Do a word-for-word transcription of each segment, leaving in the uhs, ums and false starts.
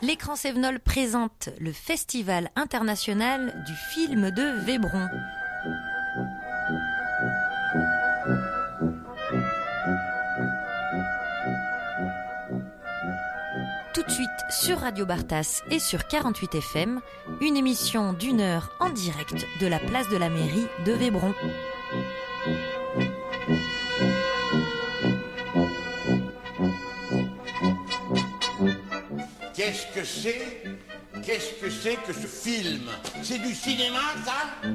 L'écran Sévenol présente le Festival international du film de Vébron. Tout de suite sur Radio Bartas et sur quarante-huit F M, une émission d'une heure en direct de la place de la mairie de Vébron. Qu'est-ce que c'est Qu'est-ce que c'est que ce film? C'est du cinéma, ça?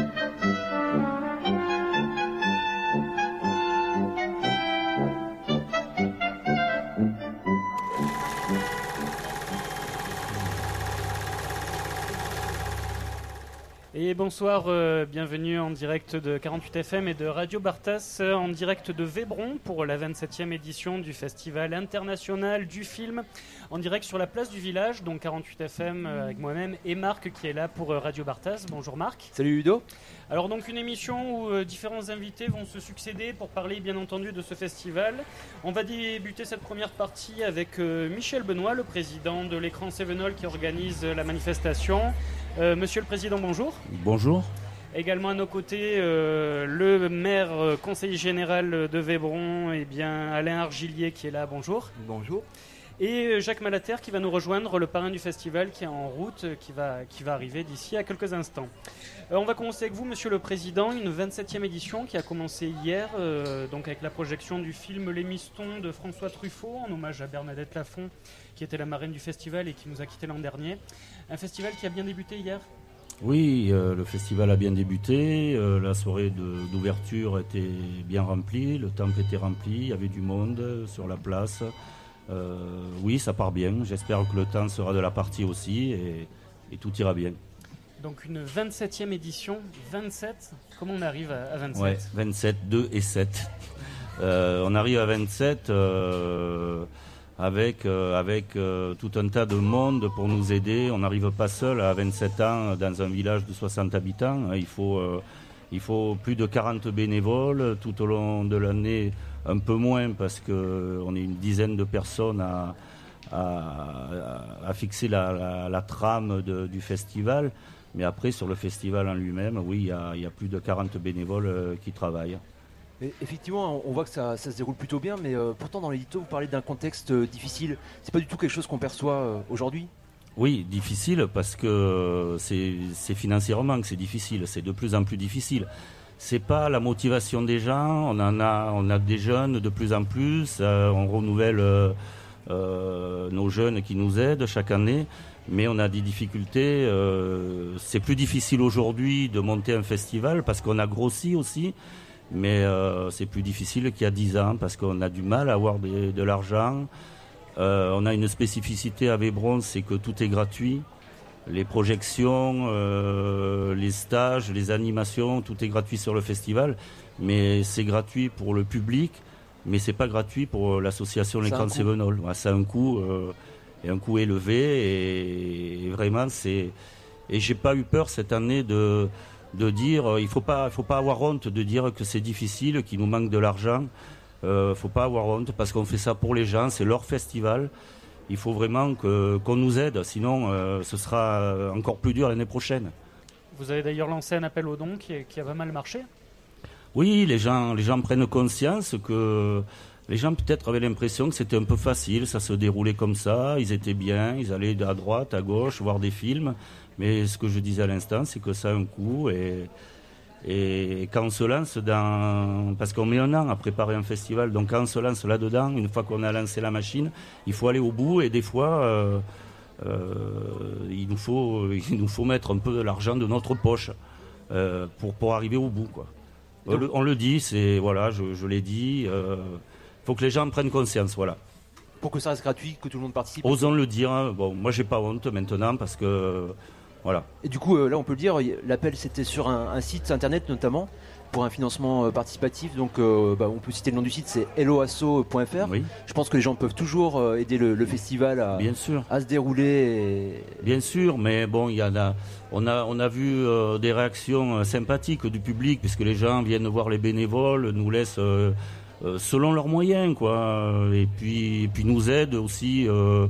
Et bonsoir, euh, bienvenue en direct de quarante-huit F M et de Radio Bartas, euh, en direct de Vébron pour la vingt-septième édition du Festival international du film, en direct sur la place du village, donc quarante-huit F M euh, avec moi-même et Marc qui est là pour euh, Radio Bartas. Bonjour Marc. Salut Ludo. Alors donc une émission où euh, différents invités vont se succéder pour parler bien entendu de ce festival. On va débuter cette première partie avec euh, Michel Benoît, le président de l'écran Sévenol qui organise euh, la manifestation. Euh, Monsieur le Président, bonjour. Bonjour. Également à nos côtés, euh, le maire euh, conseiller général de Vébron, eh bien, Alain Argilier qui est là, bonjour. Bonjour. Et Jacques Malater qui va nous rejoindre, le parrain du festival qui est en route, qui va, qui va arriver d'ici à quelques instants. Euh, on va commencer avec vous, Monsieur le Président, une vingt-septième édition qui a commencé hier, euh, donc avec la projection du film Les Mistons de François Truffaut, en hommage à Bernadette Lafont, qui était la marraine du festival et qui nous a quittés l'an dernier. Un festival qui a bien débuté hier ? Oui, euh, le festival a bien débuté, euh, la soirée de, d'ouverture était bien remplie, le temple était rempli, il y avait du monde sur la place. Euh, oui, ça part bien, j'espère que le temps sera de la partie aussi et, et tout ira bien. Donc une vingt-septième édition, vingt-sept, comment on arrive à, à vingt-sept ? Ouais, vingt-sept, deux et sept. Euh, on arrive à vingt-sept euh, avec, euh, avec euh, tout un tas de monde pour nous aider. On n'arrive pas seul à vingt-sept ans dans un village de soixante habitants. Il faut, euh, il faut plus de quarante bénévoles tout au long de l'année, un peu moins parce qu'on est une dizaine de personnes à, à, à fixer la, la, la trame de, du festival. Mais après, sur le festival en lui-même, oui, il y a, il y a plus de quarante bénévoles euh, qui travaillent. Et effectivement, on voit que ça, ça se déroule plutôt bien, mais euh, pourtant dans l'édito, vous parlez d'un contexte euh, difficile. C'est pas du tout quelque chose qu'on perçoit euh, aujourd'hui ? Oui, difficile parce que c'est, c'est financièrement que c'est difficile. C'est de plus en plus difficile. C'est pas la motivation des gens. On en a, on a des jeunes de plus en plus. Euh, on renouvelle euh, euh, nos jeunes qui nous aident chaque année. Mais on a des difficultés. Euh, c'est plus difficile aujourd'hui de monter un festival parce qu'on a grossi aussi. Mais euh, c'est plus difficile qu'il y a dix ans parce qu'on a du mal à avoir de, de l'argent. Euh, on a une spécificité à Vébron, c'est que tout est gratuit. Les projections, euh, les stages, les animations, tout est gratuit sur le festival. Mais c'est gratuit pour le public, mais c'est pas gratuit pour l'association L'écran Sévenol. Ouais, c'est un coût, euh, et un coût élevé. Et, et vraiment, c'est. Et j'ai pas eu peur cette année de. de dire, il faut pas, il faut pas avoir honte de dire que c'est difficile, qu'il nous manque de l'argent. Euh, faut pas avoir honte parce qu'on fait ça pour les gens, c'est leur festival. Il faut vraiment que qu'on nous aide, sinon euh, ce sera encore plus dur l'année prochaine. Vous avez d'ailleurs lancé un appel aux dons qui, qui a pas mal marché. Oui, les gens, les gens prennent conscience que les gens peut-être avaient l'impression que c'était un peu facile, ça se déroulait comme ça, ils étaient bien, ils allaient à droite, à gauche, voir des films. Mais ce que je disais à l'instant, c'est que ça a un coût et, et quand on se lance dans... Parce qu'on met un an à préparer un festival, donc quand on se lance là-dedans, une fois qu'on a lancé la machine, il faut aller au bout et des fois, euh, euh, il nous faut, il nous faut mettre un peu de l'argent de notre poche euh, pour, pour arriver au bout, quoi. On le, on le dit, c'est... Voilà, je, je l'ai dit, il euh, faut que les gens prennent conscience, voilà. Pour que ça reste gratuit, que tout le monde participe. Osons le dire, hein. Bon, moi j'ai pas honte maintenant parce que... Voilà. Et du coup, euh, là, on peut le dire, l'appel c'était sur un, un site internet notamment pour un financement euh, participatif. Donc, euh, bah, on peut citer le nom du site, c'est helloasso point f r. Oui. Je pense que les gens peuvent toujours euh, aider le, le festival à, Bien sûr. à se dérouler. Et... Bien sûr, mais bon, il y en a, on a, on a vu euh, des réactions euh, sympathiques du public puisque les gens viennent voir les bénévoles, nous laissent euh, euh, selon leurs moyens, quoi, et puis, et puis nous aident aussi. Euh,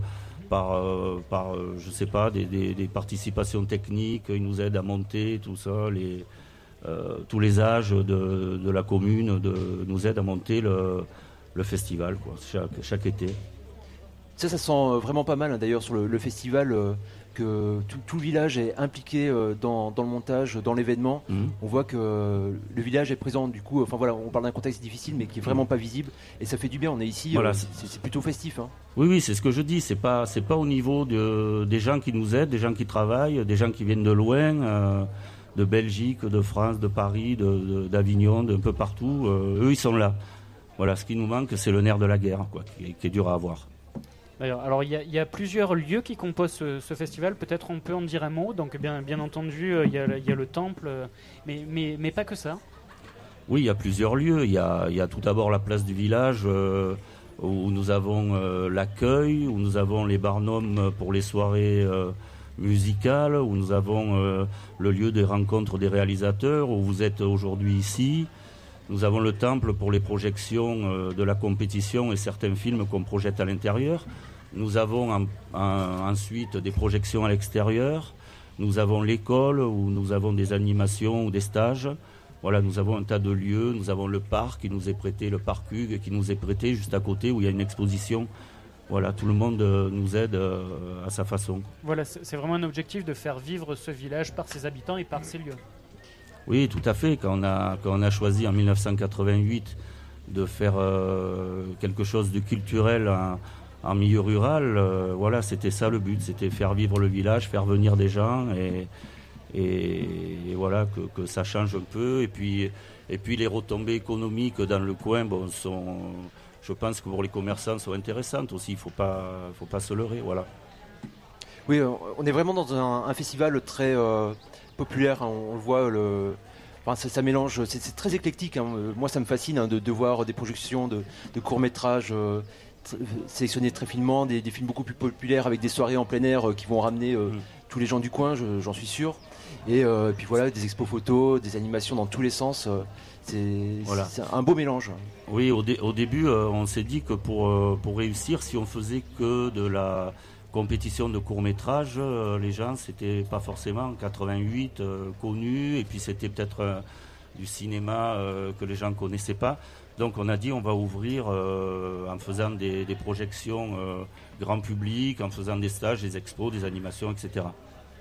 par, euh, par euh, je sais pas, des, des, des participations techniques. Ils nous aident à monter tout ça. Les, euh, tous les âges de, de la commune de, nous aident à monter le, le festival, quoi, chaque, chaque été. Ça, ça sent vraiment pas mal, hein, d'ailleurs, sur le, le festival, euh, que tout, tout le village est impliqué euh, dans, dans le montage, dans l'événement. Mmh. On voit que euh, le village est présent, du coup, enfin voilà, on parle d'un contexte difficile, mais qui est vraiment pas visible, et ça fait du bien. On est ici, voilà, euh, c'est, c'est plutôt festif. Hein. Oui, oui, c'est ce que je dis. C'est pas, c'est pas au niveau de, des gens qui nous aident, des gens qui travaillent, des gens qui viennent de loin, euh, de Belgique, de France, de Paris, de, de, d'Avignon, d'un peu partout. Euh, eux, ils sont là. Voilà, ce qui nous manque, c'est le nerf de la guerre, quoi, qui, qui est dur à avoir. D'ailleurs, alors il y, y a plusieurs lieux qui composent ce, ce festival. Peut-être on peut en dire un mot. Donc bien, bien entendu, il y, y a le temple, mais, mais, mais pas que ça. Oui, il y a plusieurs lieux. Il y a, il y a tout d'abord la place du village euh, où nous avons euh, l'accueil, où nous avons les barnums pour les soirées euh, musicales, où nous avons euh, le lieu des rencontres des réalisateurs, où vous êtes aujourd'hui ici. Nous avons le temple pour les projections euh, de la compétition et certains films qu'on projette à l'intérieur. Nous avons un, un, ensuite des projections à l'extérieur. Nous avons l'école où nous avons des animations ou des stages. Voilà, nous avons un tas de lieux. Nous avons le parc qui nous est prêté, le parc Hugues qui nous est prêté juste à côté où il y a une exposition. Voilà, tout le monde euh, nous aide euh, à sa façon. Voilà, c'est, c'est vraiment un objectif de faire vivre ce village par ses habitants et par ses lieux. Oui, tout à fait. Quand on a, quand on a choisi en dix-neuf cent quatre-vingt-huit de faire euh, quelque chose de culturel en, en milieu rural, euh, voilà, c'était ça le but, c'était faire vivre le village, faire venir des gens et, et, et voilà que, que ça change un peu. Et puis, et puis les retombées économiques dans le coin, bon, sont, je pense que pour les commerçants, sont intéressantes aussi. Il ne faut pas, faut pas se leurrer, voilà. Oui, on est vraiment dans un, un festival très euh, populaire. Hein, on, on le voit, le, enfin, ça, ça mélange. C'est, c'est très éclectique. Hein. Moi, ça me fascine hein, de, de voir des projections de, de courts métrages euh, tr- sélectionnés très finement, des, des films beaucoup plus populaires avec des soirées en plein air euh, qui vont ramener euh, mmh. tous les gens du coin, je, j'en suis sûr. Et euh, puis voilà, des expos photos, des animations dans tous les sens. Euh, c'est, voilà. c'est un beau mélange. Oui, au, dé, au début, euh, on s'est dit que pour, euh, pour réussir, si on faisait que de la compétition de court-métrage, euh, les gens, c'était pas forcément en quatre-vingt-huit euh, connu, et puis c'était peut-être euh, du cinéma euh, que les gens connaissaient pas. Donc on a dit on va ouvrir euh, en faisant des, des projections euh, grand public, en faisant des stages, des expos, des animations, et cetera.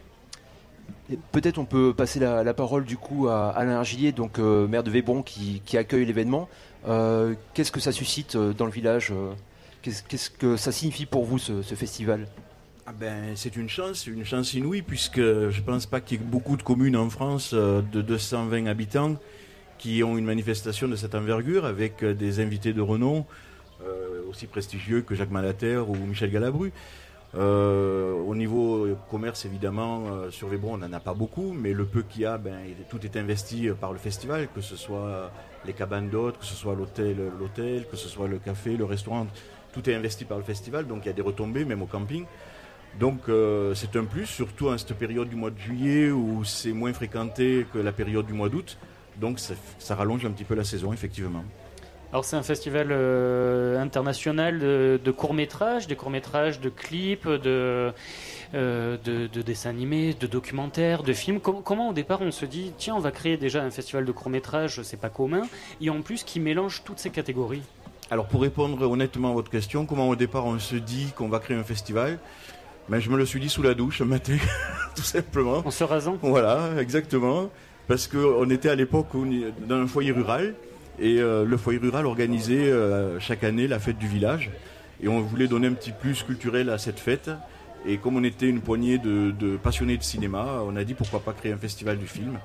Et peut-être on peut passer la, la parole du coup à Alain Argillier, donc euh, maire de Vébron, qui, qui accueille l'événement. Euh, qu'est-ce que ça suscite euh, dans le village euh, qu'est-ce, qu'est-ce que ça signifie pour vous ce, ce festival ? Ah ben, c'est une chance, une chance inouïe, puisque je ne pense pas qu'il y ait beaucoup de communes en France euh, de deux cent vingt habitants qui ont une manifestation de cette envergure avec euh, des invités de renom, euh, aussi prestigieux que Jacques Malater ou Michel Galabru. Euh, au niveau commerce, évidemment, euh, sur Vébron, on n'en a pas beaucoup, mais le peu qu'il y a, ben, tout est investi par le festival, que ce soit les cabanes d'hôtes, que ce soit l'hôtel, l'hôtel, que ce soit le café, le restaurant, tout est investi par le festival, donc il y a des retombées, même au camping. Donc euh, c'est un plus, surtout en cette période du mois de juillet où c'est moins fréquenté que la période du mois d'août, donc ça, ça rallonge un petit peu la saison, effectivement. Alors c'est un festival euh, international de, de courts-métrages, des courts-métrages, de clips, de, euh, de, de dessins animés, de documentaires, de films. Com- comment au départ on se dit, tiens, on va créer déjà un festival de courts-métrages, c'est pas commun, et en plus qui mélange toutes ces catégories? Alors pour répondre honnêtement à votre question, comment au départ on se dit qu'on va créer un festival? Ben, je me le suis dit sous la douche un matin, tout simplement. En se rasant? Voilà, exactement. Parce qu'on était à l'époque dans un foyer rural. Et euh, le foyer rural organisait euh, chaque année la fête du village. Et on voulait donner un petit plus culturel à cette fête. Et comme on était une poignée de, de passionnés de cinéma, on a dit pourquoi pas créer un festival du film.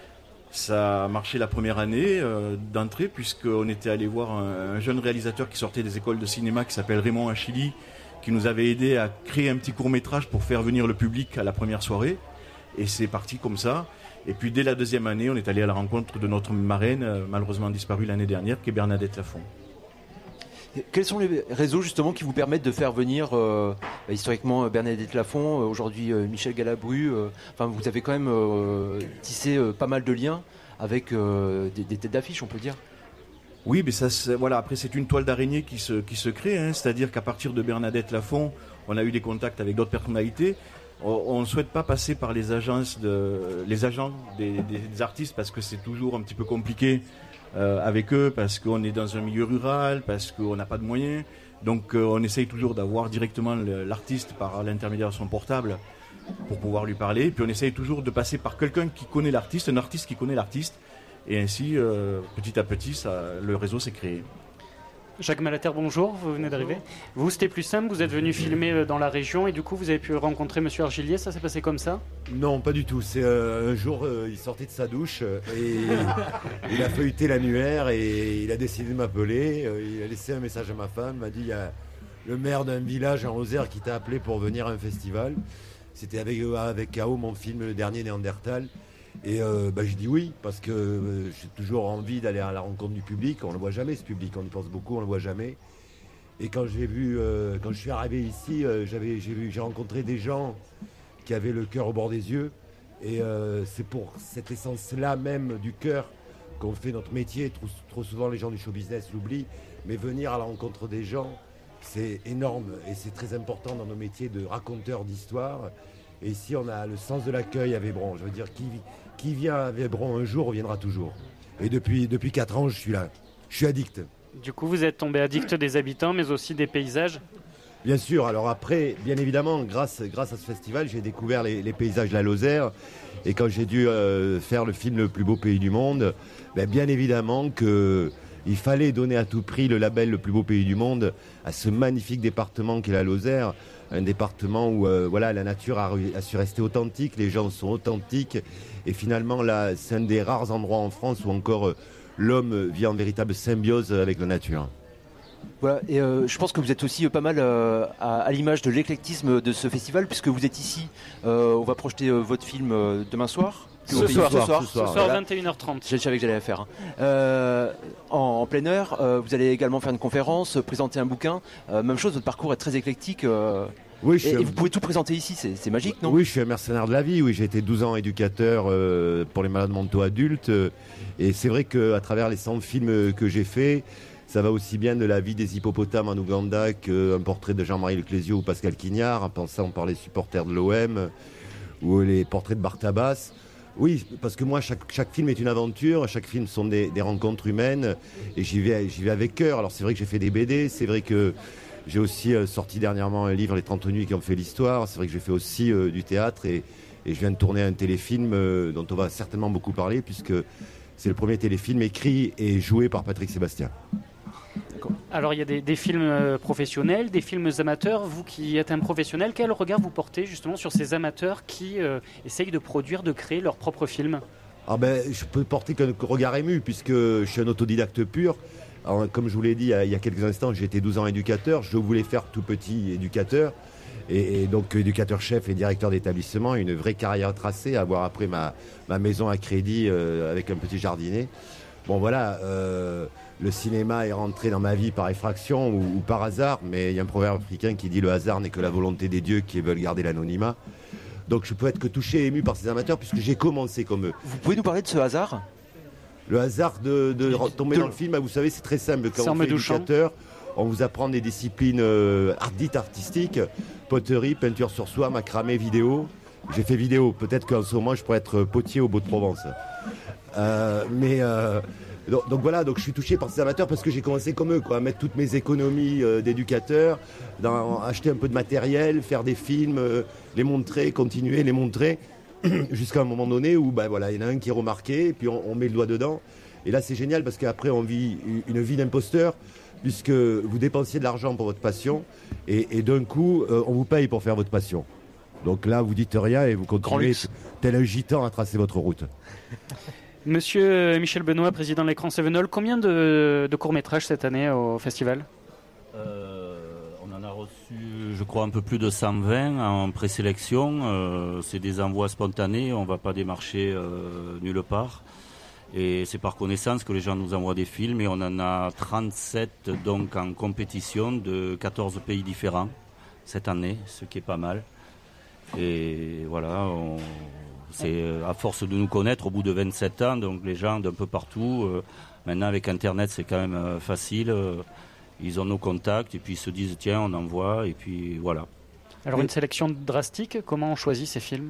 Ça a marché la première année euh, d'entrée, puisqu'on était allé voir un, un jeune réalisateur qui sortait des écoles de cinéma qui s'appelle Raymond Achilly, qui nous avait aidé à créer un petit court-métrage pour faire venir le public à la première soirée. Et c'est parti comme ça. Et puis dès la deuxième année, on est allé à la rencontre de notre marraine, euh, malheureusement disparue l'année dernière, qui est Bernadette Lafont. Et quels sont les réseaux justement qui vous permettent de faire venir euh, bah, historiquement Bernadette Lafont, euh, aujourd'hui euh, Michel Galabru euh, enfin, vous avez quand même euh, tissé euh, pas mal de liens avec euh, des, des têtes d'affiche, on peut dire. Oui, mais ça, c'est, voilà, après c'est une toile d'araignée qui se, qui se crée, hein, c'est-à-dire qu'à partir de Bernadette Lafont, on a eu des contacts avec d'autres personnalités. On ne souhaite pas passer par les agences, de, les agents des, des, des artistes parce que c'est toujours un petit peu compliqué euh, avec eux, parce qu'on est dans un milieu rural, parce qu'on n'a pas de moyens. Donc euh, on essaye toujours d'avoir directement le, l'artiste par l'intermédiaire de son portable pour pouvoir lui parler. Puis on essaye toujours de passer par quelqu'un qui connaît l'artiste, un artiste qui connaît l'artiste. Et ainsi, euh, petit à petit, ça, le réseau s'est créé. Jacques Malater, bonjour, vous venez d'arriver. Vous, c'était plus simple, vous êtes venu filmer dans la région et du coup, vous avez pu rencontrer Monsieur Argilier, ça s'est passé comme ça? Non, pas du tout. C'est euh, un jour, euh, il sortait de sa douche euh, et il a feuilleté l'annuaire et il a décidé de m'appeler. Euh, il a laissé un message à ma femme, il m'a dit il y a le maire d'un village en Lozère qui t'a appelé pour venir à un festival. C'était avec, euh, avec K O, mon film, le dernier Néandertal. Et euh, bah, je dis oui, parce que euh, j'ai toujours envie d'aller à la rencontre du public. On ne le voit jamais, ce public, on y pense beaucoup, on ne le voit jamais. Et quand j'ai vu, euh, quand je suis arrivé ici, euh, j'avais, j'ai, vu, j'ai rencontré des gens qui avaient le cœur au bord des yeux. Et euh, c'est pour cette essence-là même du cœur qu'on fait notre métier. Trop, trop souvent, les gens du show business l'oublient. Mais venir à la rencontre des gens, c'est énorme. Et c'est très important dans nos métiers de raconteurs d'histoire. Et ici, on a le sens de l'accueil à Vébron. Je veux dire, qui, qui vient à Vébron un jour reviendra toujours. Et depuis, depuis quatre ans, je suis là. Je suis addict. Du coup, vous êtes tombé addict des habitants, mais aussi des paysages? Bien sûr. Alors après, bien évidemment, grâce, grâce à ce festival, j'ai découvert les, les paysages de la Lozère. Et quand j'ai dû euh, faire le film Le plus beau pays du monde, ben, bien évidemment que... il fallait donner à tout prix le label Le plus beau pays du monde à ce magnifique département qu'est la Lozère. Un département où euh, voilà, la nature a, a su rester authentique, les gens sont authentiques. Et finalement, là, c'est un des rares endroits en France où encore euh, l'homme vit en véritable symbiose avec la nature. Voilà, et euh, je pense que vous êtes aussi euh, pas mal euh, à, à l'image de l'éclectisme de ce festival, puisque vous êtes ici. Euh, on va projeter euh, votre film euh, demain soir. Ce soir, ce soir, ce soir, ce soir, ce soir voilà. vingt et une heures trente. Je savais que j'allais la faire. Hein. Euh, en, en plein air, euh, vous allez également faire une conférence, présenter un bouquin. Euh, même chose, votre parcours est très éclectique. Euh, oui, je et, suis... et vous pouvez tout présenter ici, c'est, c'est magique, non? Oui, je suis un mercenaire de la vie. Oui, j'ai été douze ans éducateur euh, pour les malades mentaux adultes. Euh, et c'est vrai qu'à travers les cent films que j'ai faits, ça va aussi bien de la vie des hippopotames en Ouganda qu'un portrait de Jean-Marie Leclésio ou Pascal Quignard, en passant par les supporters de l'O M ou les portraits de Bartabas. Oui, parce que moi, chaque, chaque film est une aventure, chaque film sont des, des rencontres humaines, et j'y vais, j'y vais avec cœur. Alors c'est vrai que j'ai fait des B D, c'est vrai que j'ai aussi euh, sorti dernièrement un livre, Les trente nuits qui ont fait l'histoire, c'est vrai que j'ai fait aussi euh, du théâtre, et, et je viens de tourner un téléfilm euh, dont on va certainement beaucoup parler, puisque c'est le premier téléfilm écrit et joué par Patrick Sébastien. Alors il y a des, des films professionnels, des films amateurs. Vous qui êtes un professionnel, quel regard vous portez justement sur ces amateurs qui euh, essayent de produire, de créer leurs propres films? Ah ben, je peux porter qu'un regard ému puisque je suis un autodidacte pur. Alors, comme je vous l'ai dit il y a quelques instants, j'ai été douze ans éducateur. Je voulais faire tout petit éducateur. Et, et donc éducateur-chef et directeur d'établissement, une vraie carrière tracée, avoir après ma, ma maison à crédit euh, avec un petit jardinet. Bon voilà, euh, le cinéma est rentré dans ma vie par effraction ou, ou par hasard, mais il y a un proverbe africain qui dit le hasard n'est que la volonté des dieux qui veulent garder l'anonymat. Donc je peux être que touché et ému par ces amateurs puisque j'ai commencé comme eux. Vous pouvez nous parler de ce hasard? Le hasard de, de tomber de... dans le film, vous savez, c'est très simple. Quand c'est on fait éducateur, on vous apprend des disciplines euh, dites artistiques, poterie, peinture sur soie, macramé, vidéo. J'ai fait vidéo. Peut-être qu'en ce moment, je pourrais être potier au Beau-de-Provence. Euh, mais euh, donc, donc voilà, donc je suis touché par ces amateurs parce que j'ai commencé comme eux, quoi, à mettre toutes mes économies euh, d'éducateur, dans, acheter un peu de matériel, faire des films, euh, les montrer, continuer, les montrer, jusqu'à un moment donné où ben voilà, il y en a un qui est remarqué, et puis on, on met le doigt dedans. Et là, c'est génial parce qu'après, on vit une vie d'imposteur, puisque vous dépensiez de l'argent pour votre passion, et, et d'un coup, euh, on vous paye pour faire votre passion. Donc là, vous dites rien et vous continuez tel un gitan à tracer votre route. Monsieur Michel Benoît, président de l'écran Sevenol, combien de, de courts-métrages cette année au festival? euh, On en a reçu, je crois, un peu plus de cent vingt en présélection. Euh, c'est des envois spontanés, on ne va pas démarcher euh, nulle part. Et c'est par connaissance que les gens nous envoient des films, et on en a trente-sept donc en compétition de quatorze pays différents cette année, ce qui est pas mal. Et voilà, on, C'est euh, à force de nous connaître au bout de vingt-sept ans, donc les gens d'un peu partout. Euh, maintenant avec Internet, c'est quand même euh, facile. Euh, ils ont nos contacts et puis ils se disent tiens, on envoie et puis voilà. Alors une sélection drastique, comment on choisit ces films ?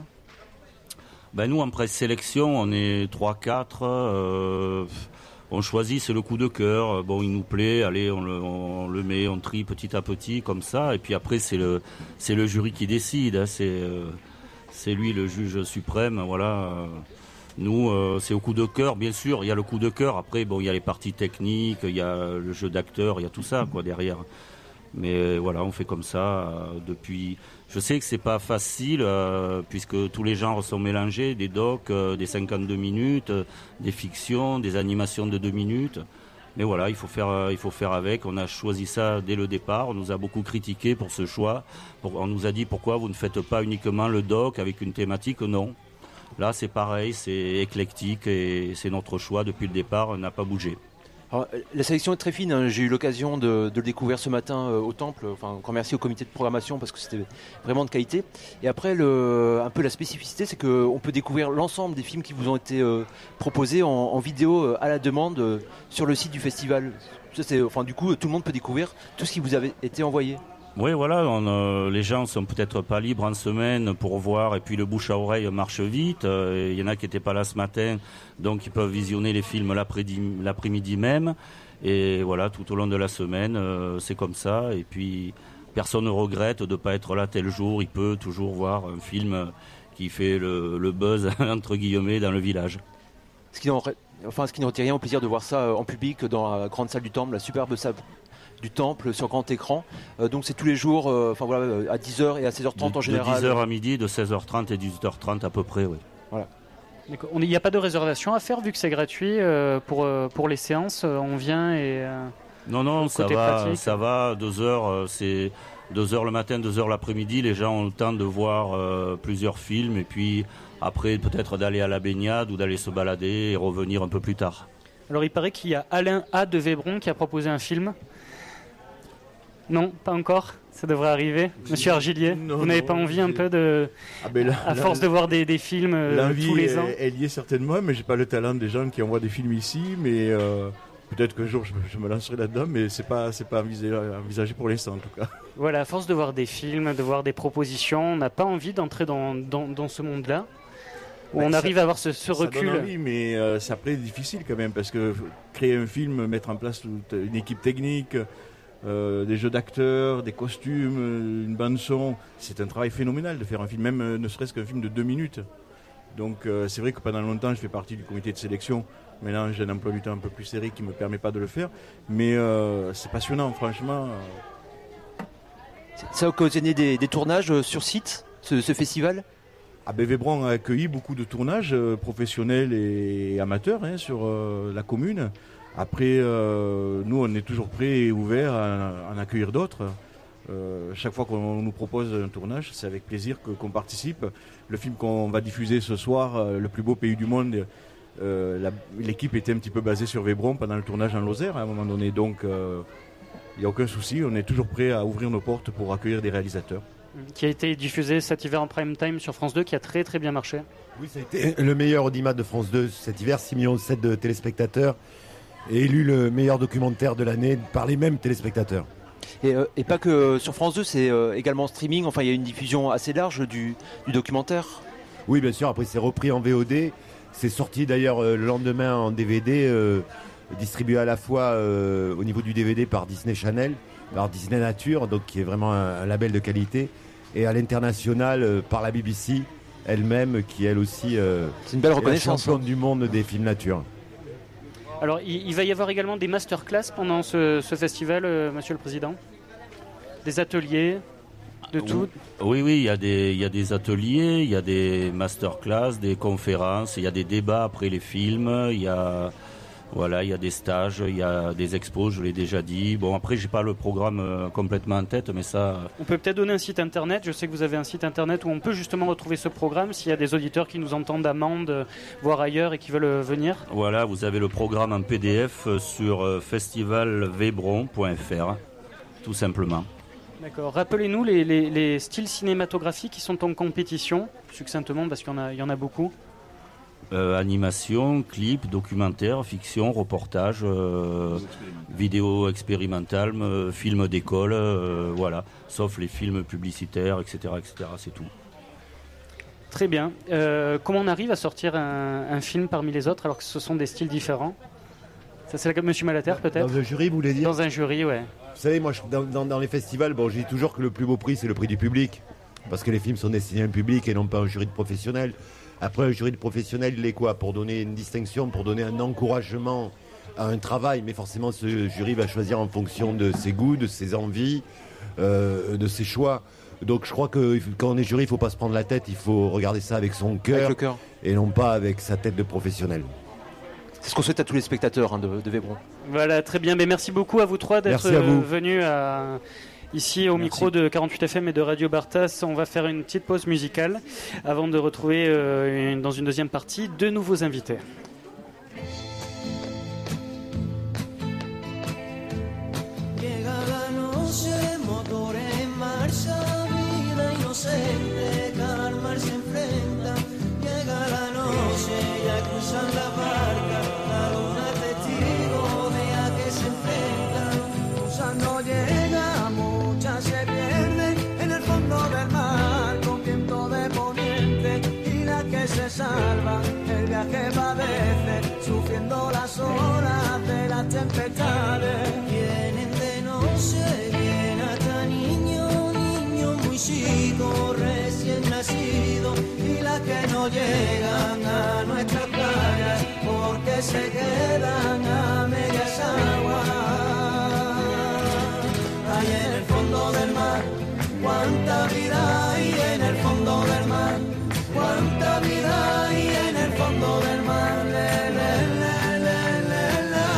Ben nous en pré-sélection, on est trois quatre. Euh, on choisit, c'est le coup de cœur. Bon, il nous plaît, allez, on le, on le met, on trie petit à petit comme ça. Et puis après, c'est le, c'est le jury qui décide. Hein, c'est, euh, c'est lui le juge suprême. Voilà. Nous, euh, c'est au coup de cœur, bien sûr. Il y a le coup de cœur. Après, bon, il y a les parties techniques, il y a le jeu d'acteur, il y a tout ça, quoi, derrière. Mais euh, voilà, on fait comme ça euh, depuis. Je sais que c'est pas facile euh, puisque tous les genres sont mélangés, des docs, euh, des cinquante-deux minutes, euh, des fictions, des animations de deux minutes. Mais voilà, il faut faire, euh, il faut faire avec. On a choisi ça dès le départ. On nous a beaucoup critiqué pour ce choix. Pour, on nous a dit pourquoi vous ne faites pas uniquement le doc avec une thématique. Non. Là, c'est pareil, c'est éclectique et c'est notre choix depuis le départ. On n'a pas bougé. Alors, la sélection est très fine, hein. J'ai eu l'occasion de, de le découvrir ce matin euh, au Temple, enfin encore merci au comité de programmation parce que c'était vraiment de qualité. Et après, le, un peu la spécificité, c'est qu'on peut découvrir l'ensemble des films qui vous ont été euh, proposés en, en vidéo euh, à la demande euh, sur le site du festival. Ça, c'est, enfin, du coup, tout le monde peut découvrir tout ce qui vous avait été envoyé. Oui, voilà, on, euh, les gens sont peut-être pas libres en semaine pour voir, et puis le bouche à oreille marche vite. Il euh, y en a qui n'étaient pas là ce matin, donc ils peuvent visionner les films l'après-midi, l'après-midi même. Et voilà, tout au long de la semaine, euh, c'est comme ça. Et puis, personne ne regrette de ne pas être là tel jour. Il peut toujours voir un film qui fait le, le buzz, entre guillemets, dans le village. Ce qui n'en, enfin, ce qui ne retire rien au plaisir de voir ça en public dans la grande salle du Temple, la superbe salle du Temple sur grand écran. Euh, donc c'est tous les jours, euh, enfin voilà, à dix heures et à seize heures trente de, en général. De dix heures à midi, de seize heures trente et dix-huit heures trente à peu près, oui. Voilà. Il n'y a pas de réservation à faire vu que c'est gratuit euh, pour, euh, pour les séances, euh, on vient et... Euh, non, non, ça va, pratique. ça va, deux heures, euh, c'est deux heures le matin, deux heures l'après-midi, les gens ont le temps de voir euh, plusieurs films et puis après peut-être d'aller à la baignade ou d'aller se balader et revenir un peu plus tard. Alors il paraît qu'il y a Alain A. de Vébron qui a proposé un film. Non, pas encore. Ça devrait arriver. Monsieur Argilier, non, vous n'avez non, pas envie j'ai... un peu de... Ah ben là, à là, force de voir des, des films euh, tous les est, ans. Elle y est certainement, mais j'ai pas le talent des gens qui envoient des films ici. Mais euh, peut-être qu'un jour je, je me lancerai là-dedans, mais c'est pas, c'est pas envisagé, envisagé pour l'instant en tout cas. Voilà, à force de voir des films, de voir des propositions, on n'a pas envie d'entrer dans, dans, dans ce monde-là. Où ben, on ça, arrive à avoir ce, ce recul. Ça donne envie, mais euh, c'est après difficile quand même, parce que créer un film, mettre en place toute une équipe technique... Euh, des jeux d'acteurs, des costumes, une bande son, c'est un travail phénoménal de faire un film, même euh, ne serait-ce qu'un film de deux minutes. Donc euh, c'est vrai que pendant longtemps je fais partie du comité de sélection. Maintenant j'ai un emploi du temps un peu plus serré qui ne me permet pas de le faire, mais euh, c'est passionnant franchement. Ça a occasionné des, des tournages sur site, ce, ce festival? Ah ben Vébron a accueilli beaucoup de tournages euh, professionnels et amateurs hein, sur euh, la commune. Après, euh, nous, on est toujours prêts et ouverts à, à en accueillir d'autres. Euh, chaque fois qu'on nous propose un tournage, c'est avec plaisir que, qu'on participe. Le film qu'on va diffuser ce soir, euh, Le plus beau pays du monde, euh, la, l'équipe était un petit peu basée sur Vébron pendant le tournage en Lozère à un moment donné. Donc, il euh, n'y a aucun souci. On est toujours prêts à ouvrir nos portes pour accueillir des réalisateurs. Qui a été diffusé cet hiver en prime time sur France deux, qui a très très bien marché. Oui, ça a été le meilleur audimat de France deux cet hiver, six virgule sept millions de téléspectateurs. Et élu le meilleur documentaire de l'année par les mêmes téléspectateurs. Et, euh, et pas que sur France deux, c'est euh, également streaming, enfin il y a une diffusion assez large du, du documentaire. Oui bien sûr, après c'est repris en V O D, c'est sorti d'ailleurs euh, le lendemain en D V D, euh, distribué à la fois euh, au niveau du D V D par Disney Channel, par Disney Nature, donc qui est vraiment un, un label de qualité, et à l'international euh, par la B B C elle-même, qui elle aussi euh, c'est une belle reconnaissance, championne du monde des films nature. Alors, il, il va y avoir également des masterclass pendant ce, ce festival, euh, Monsieur le Président. Des ateliers, de tout. Oui, oui, il y a des, il y a des ateliers, il y a des masterclass, des conférences, il y a des débats après les films, il y a, voilà, il y a des stages, il y a des expos, je l'ai déjà dit. Bon, après, j'ai pas le programme euh, complètement en tête, mais ça... On peut peut-être donner un site internet. Je sais que vous avez un site internet où on peut justement retrouver ce programme s'il y a des auditeurs qui nous entendent à Mende, voire ailleurs et qui veulent venir. Voilà, vous avez le programme en P D F sur euh, festival vébron point f r, tout simplement. D'accord. Rappelez-nous les, les, les styles cinématographiques qui sont en compétition, succinctement, parce qu'il y en a, il y en a beaucoup. Euh, animation, clip, documentaire, fiction, reportage, euh, vidéo expérimentale, euh, film d'école, euh, voilà. Sauf les films publicitaires, et cetera, et cetera. C'est tout. Très bien. Euh, comment on arrive à sortir un, un film parmi les autres alors que ce sont des styles différents? Ça, c'est la... Monsieur Malater, peut-être? Dans un jury, vous voulez dire? Dans un jury, ouais. Vous savez, moi, je, dans, dans, dans les festivals, bon, je dis toujours que le plus beau prix, c'est le prix du public. Parce que les films sont destinés à un public et non pas à un jury de professionnels. Après, un jury de professionnels, il est quoi? Pour donner une distinction, pour donner un encouragement à un travail. Mais forcément, ce jury va choisir en fonction de ses goûts, de ses envies, euh, de ses choix. Donc je crois que quand on est jury, il ne faut pas se prendre la tête, il faut regarder ça avec son cœur, Avec le cœur. Et non pas avec sa tête de professionnel. C'est ce qu'on souhaite à tous les spectateurs hein, de, de Vébron. Voilà, très bien. Mais merci beaucoup à vous trois d'être euh, venus à, ici au merci. Micro de quarante-huit F M et de Radio Bartas. On va faire une petite pause musicale avant de retrouver euh, une, dans une deuxième partie deux nouveaux invités. Cada mar se enfrenta, llega la noche, ya cruzan la barca, la luna testigo de a que se enfrenta. Muchas no llega, muchas se pierden en el fondo del mar, con viento de poniente, y la que se salva, el viaje padece, sufriendo las olas de las tempestades. Vienen de noche, viene hasta niño, niño muy chico, recién nacido, y las que no llegan a nuestras playas porque se quedan a medias aguas. Hay en el fondo del mar cuánta vida hay en el fondo del mar, cuánta vida hay en el fondo del mar. Le, le, le, le, le, la.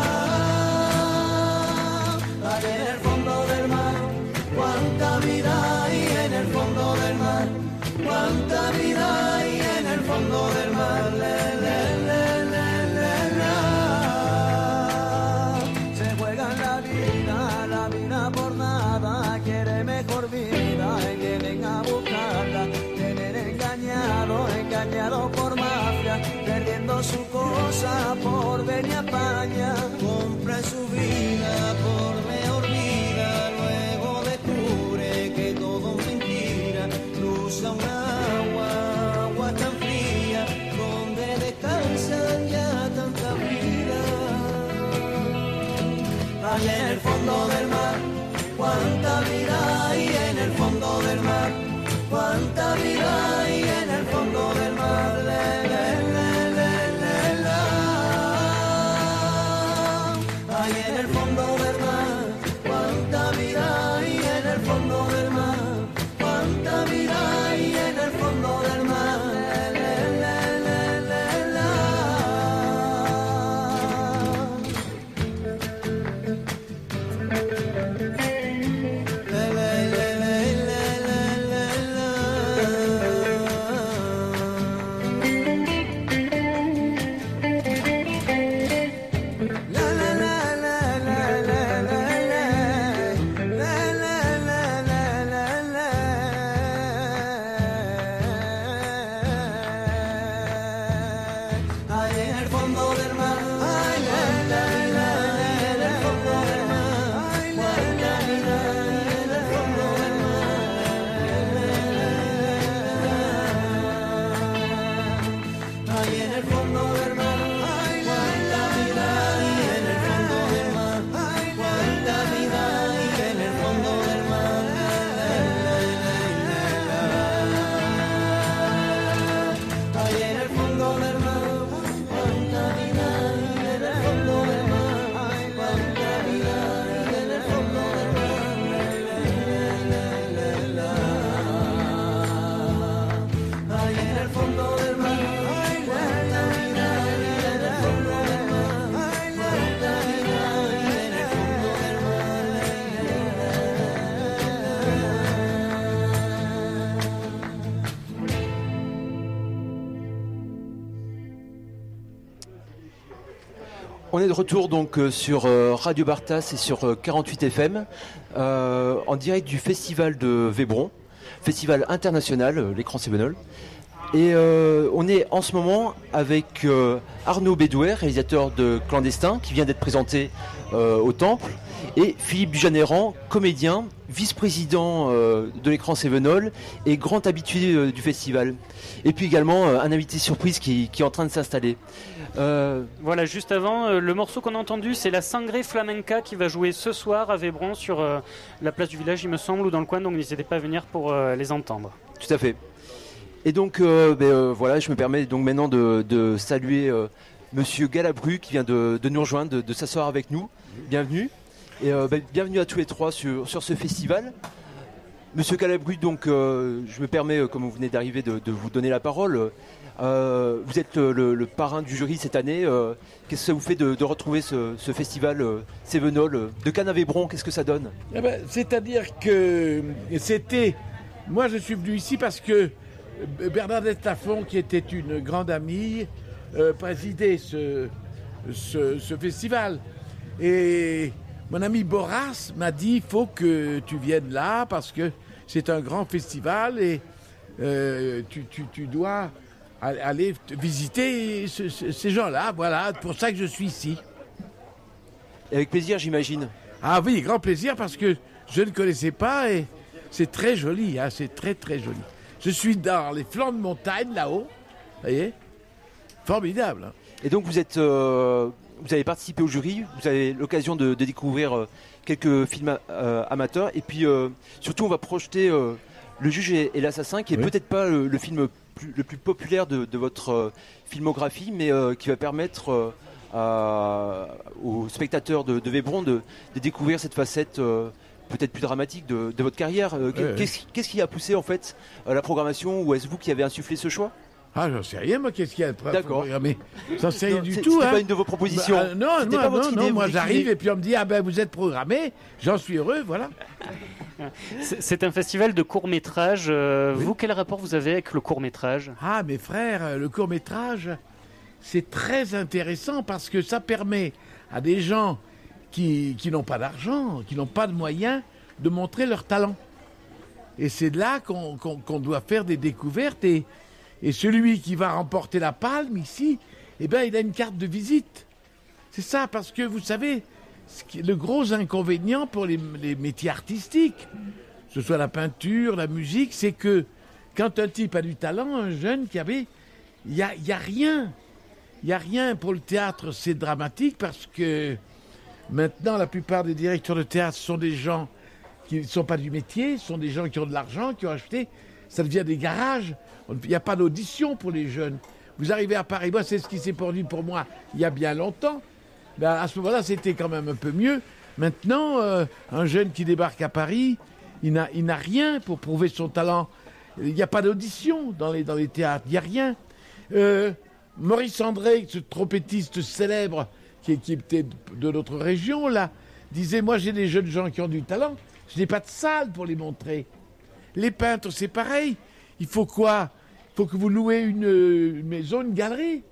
Hay en el fondo del mar cuánta vida hay en el fondo del mar, cuánta vida hay en el fondo del mar. Le, le, le, le, le, la. Se juegan la vida, la vida por nada, quiere mejor vida y vienen a buscarla. Tienen engañado, engañado por mafia, perdiendo su cosa por venir a España. Compran su vida por mejor vida, luego descubre que todo es mentira. Cruza un agua, agua tan fría, donde descansan ya tanta vida. Hay en el fondo del mar, cuánta vida hay en el fondo del mar, cuánta vida hay en el fondo del mar. Le, le, le, le, le, la. Hay en el fondo del mar, cuánta vida hay en el fondo del mar, cuánta vida hay en el fondo del mar. Le, le, le, le, le, la. Le, le, le, le, le, le, On est de retour donc euh, sur euh, Radio Bartas et sur euh, quarante-huit F M, euh, en direct du festival de Vébron, festival international, euh, l'écran Cévenol. Et euh, on est en ce moment avec euh, Arnaud Bédouet, réalisateur de Clandestin, qui vient d'être présenté euh, au Temple, et Philippe Dujanéran, comédien, vice-président euh, de l'écran Cévenol et grand habitué euh, du festival. Et puis également euh, un invité surprise qui, qui est en train de s'installer. Euh... Voilà, juste avant, euh, le morceau qu'on a entendu, c'est la Sangré Flamenca qui va jouer ce soir à Vébron sur euh, la place du village, il me semble, ou dans le coin, donc n'hésitez pas à venir pour euh, les entendre. Tout à fait. Et donc, euh, ben, euh, voilà, je me permets donc maintenant de, de saluer euh, Monsieur Galabru qui vient de, de nous rejoindre, de, de s'asseoir avec nous. Bienvenue. Et euh, ben, bienvenue à tous les trois sur, sur ce festival. Monsieur Galabru, donc, euh, je me permets, euh, comme vous venez d'arriver, de, de vous donner la parole. Euh, vous êtes le, le, le parrain du jury cette année. Euh, qu'est-ce que ça vous fait de, de retrouver ce, ce festival euh, Cévenol euh, de Cannes à Vébron? Qu'est-ce que ça donne? Eh ben, c'est-à-dire que c'était... Moi, je suis venu ici parce que Bernadette Taffon, qui était une grande amie, euh, présidait ce, ce, ce festival. Et mon ami Boras m'a dit, il faut que tu viennes là parce que c'est un grand festival et euh, tu, tu, tu dois aller visiter ce, ce, ces gens-là. Voilà, pour ça que je suis ici. Et avec plaisir, j'imagine. Ah oui, grand plaisir parce que je ne connaissais pas et c'est très joli, hein, c'est très très joli. Je suis dans les flancs de montagne, là-haut. Vous voyez ? Formidable. Hein. Et donc, vous êtes, euh, vous avez participé au jury. Vous avez l'occasion de, de découvrir euh, quelques films euh, amateurs. Et puis, euh, surtout, on va projeter euh, Le Juge et, et l'Assassin, qui est oui. peut-être pas le, le film plus, le plus populaire de, de votre euh, filmographie, mais euh, qui va permettre euh, à, aux spectateurs de, de Vébron de, de découvrir cette facette euh, peut-être plus dramatique de, de votre carrière. Euh, ouais, qu'est-ce, ouais. qu'est-ce qui a poussé en fait la programmation, ou est-ce vous qui avez insufflé ce choix? Ah, j'en sais rien, moi, qu'est-ce qu'il y a de D'accord. programmé? J'en sais rien non, du c'est, tout. C'était hein. pas une de vos propositions. Bah, non, c'était non, pas non, votre non, idée, moi j'arrive décrivez. et puis on me dit, ah ben vous êtes programmé, j'en suis heureux, voilà. C'est, c'est un festival de court-métrage. Euh, oui. Vous, quel rapport vous avez avec le court-métrage? Ah, mes frères, le court-métrage, c'est très intéressant parce que ça permet à des gens qui, qui n'ont pas d'argent, qui n'ont pas de moyens, de montrer leur talent. Et c'est de là qu'on, qu'on, qu'on doit faire des découvertes. Et, et celui qui va remporter la palme ici, eh ben, il a une carte de visite. C'est ça, parce que vous savez, le gros inconvénient pour les, les métiers artistiques, que ce soit la peinture, la musique, c'est que quand un type a du talent, un jeune qui avait, il n'y a, y a rien. Il n'y a rien pour le théâtre, c'est dramatique parce que maintenant, la plupart des directeurs de théâtre sont des gens qui ne sont pas du métier, ce sont des gens qui ont de l'argent, qui ont acheté, ça devient des garages. Il n'y a pas d'audition pour les jeunes. Vous arrivez à Paris, moi c'est ce qui s'est produit pour moi il y a bien longtemps. Ben, à ce moment-là, c'était quand même un peu mieux. Maintenant, euh, un jeune qui débarque à Paris, il n'a, il n'a rien pour prouver son talent. Il n'y a pas d'audition dans les, dans les théâtres, il n'y a rien. Euh, Maurice André, ce trompettiste célèbre qui, qui était de notre région, là, disait, moi j'ai des jeunes gens qui ont du talent, je n'ai pas de salle pour les montrer. Les peintres, c'est pareil. Il faut quoi? Il faut que vous louez une, une maison, une galerie.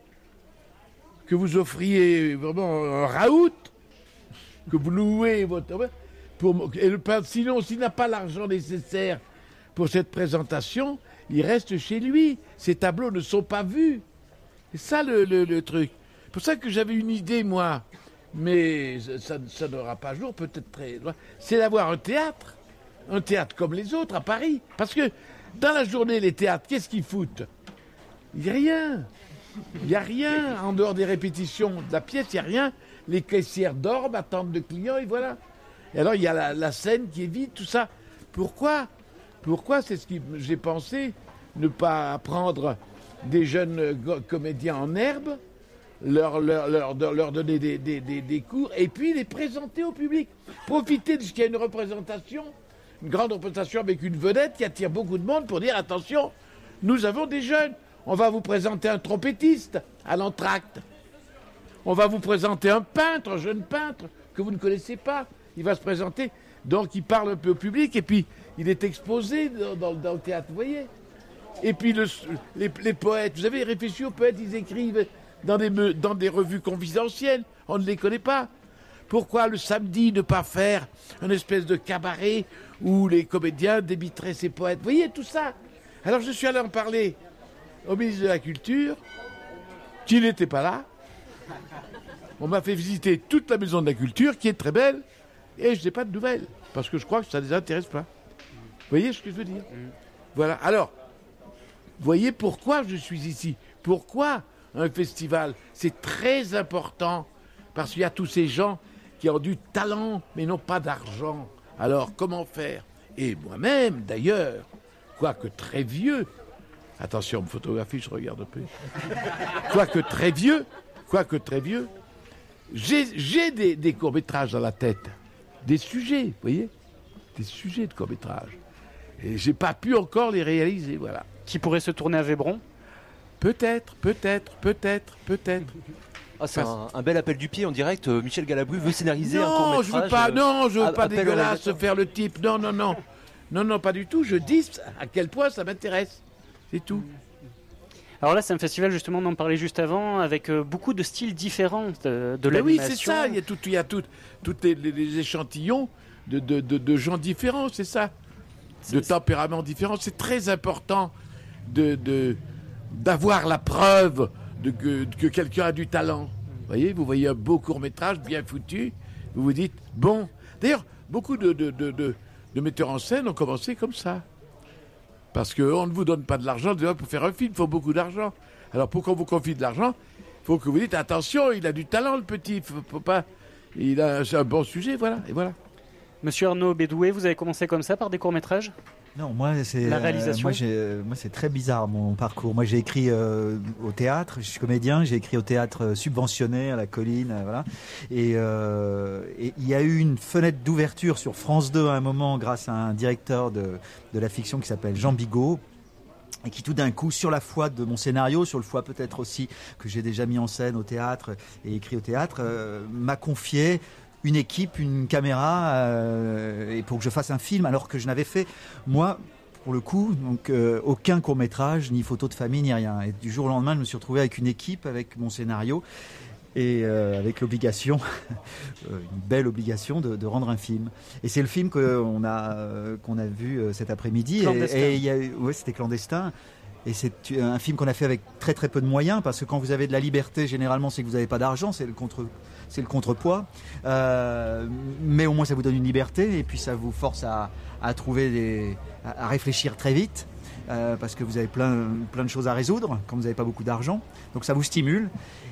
Que vous offriez vraiment un raout. Que vous louez votre... Pour, et le peintre, sinon, s'il n'a pas l'argent nécessaire pour cette présentation, il reste chez lui. Ces tableaux ne sont pas vus. C'est ça le, le, le truc. C'est pour ça que j'avais une idée, moi. Mais ça, ça n'aura pas jour, peut-être très loin. C'est d'avoir un théâtre. Un théâtre comme les autres à Paris. Parce que dans la journée, les théâtres, qu'est-ce qu'ils foutent? Il n'y a rien. Il n'y a rien. En dehors des répétitions de la pièce, il n'y a rien. Les caissières dorment, attendent de clients, et voilà. Et alors, il y a la, la scène qui est vide, tout ça. Pourquoi? Pourquoi, c'est ce que j'ai pensé, ne pas prendre des jeunes go- comédiens en herbe, leur, leur, leur, leur donner des, des, des, des cours, et puis les présenter au public. Profiter de ce qu'il y a une représentation, une grande représentation avec une vedette qui attire beaucoup de monde pour dire, attention, nous avons des jeunes. On va vous présenter un trompettiste à l'entracte. On va vous présenter un peintre, un jeune peintre que vous ne connaissez pas. Il va se présenter, donc il parle un peu au public, et puis il est exposé dans, dans, dans le théâtre, vous voyez. Et puis le, les, les poètes, vous avez réfléchi aux poètes, ils écrivent dans des, me- dans des revues confidentielles? On ne les connaît pas. Pourquoi le samedi ne pas faire une espèce de cabaret où les comédiens débiteraient ces poètes? Vous voyez tout ça? Alors je suis allé en parler au ministre de la Culture, qui n'était pas là. On m'a fait visiter toute la maison de la Culture, qui est très belle, et je n'ai pas de nouvelles, parce que je crois que ça ne les intéresse pas. Vous voyez ce que je veux dire? Voilà. Alors, voyez pourquoi je suis ici. Pourquoi un festival? C'est très important, parce qu'il y a tous ces gens qui ont du talent, mais n'ont pas d'argent. Alors, comment faire? Et moi-même, d'ailleurs, quoique très vieux, attention, me photographie, je regarde un peu. Quoique très vieux, quoique très vieux, j'ai, j'ai des, des courts-métrages dans la tête. Des sujets, vous voyez? Des sujets de courts-métrages. Et j'ai pas pu encore les réaliser, voilà. Qui pourrait se tourner à Vébron? Peut-être, peut-être, peut-être, peut-être. Ah, c'est un, un bel appel du pied en direct. Euh, Michel Galabru veut scénariser un Non, court-métrage. je veux pas, euh, non, je veux a- pas appel au dégueulasse réalisateur. faire le type. Non, non, non. Non, non, pas du tout. Je dis à quel point ça m'intéresse. C'est tout. Alors là, c'est un festival, justement, on en parlait juste avant, avec euh, beaucoup de styles différents de, de Ben oui, l'animation. c'est ça. Il y a tout, il y a tout, tous les, les- les échantillons de, de, de, de gens différents, c'est ça. De tempéraments différents. C'est très important de, de, d'avoir la preuve de que, que quelqu'un a du talent. Vous voyez, vous voyez un beau court-métrage bien foutu, vous vous dites, bon. D'ailleurs, beaucoup de, de, de, de, de metteurs en scène ont commencé comme ça. Parce qu'on ne vous donne pas de l'argent, déjà, pour faire un film, il faut beaucoup d'argent. Alors, pour qu'on vous confie de l'argent, il faut que vous dites, attention, il a du talent, le petit, il faut, faut pas... Il a c'est un bon sujet, voilà, et voilà. Monsieur Arnaud Bédoué, vous avez commencé comme ça, par des courts-métrages? Non, moi c'est La euh, réalisation. moi, j'ai, euh, moi c'est très bizarre mon parcours. Moi j'ai écrit euh, au théâtre, je suis comédien, j'ai écrit au théâtre euh, subventionné à la Colline, euh, voilà. Et euh, et il y a eu une fenêtre d'ouverture sur France deux à un moment grâce à un directeur de de la fiction qui s'appelle Jean Bigot. Et qui tout d'un coup, sur la foi de mon scénario, sur le foi peut-être aussi que j'ai déjà mis en scène au théâtre et écrit au théâtre, euh, m'a confié une équipe, une caméra, euh, et pour que je fasse un film, alors que je n'avais fait, moi, pour le coup, donc euh, aucun court-métrage, ni photo de famille, ni rien. Et du jour au lendemain, je me suis retrouvé avec une équipe, avec mon scénario, et euh, avec l'obligation, une belle obligation de, de rendre un film. Et c'est le film qu'on a, euh, qu'on a vu euh, cet après-midi. Clandestin. Et, et il y a eu, ouais, c'était Clandestin. Et c'est un film qu'on a fait avec très très peu de moyens, parce que quand vous avez de la liberté, généralement, c'est que vous n'avez pas d'argent, c'est le contre, c'est le contrepoids. Euh, mais au moins, ça vous donne une liberté, et puis ça vous force à, à trouver des, à, à réfléchir très vite, euh, parce que vous avez plein, plein de choses à résoudre quand vous n'avez pas beaucoup d'argent. Donc ça vous stimule.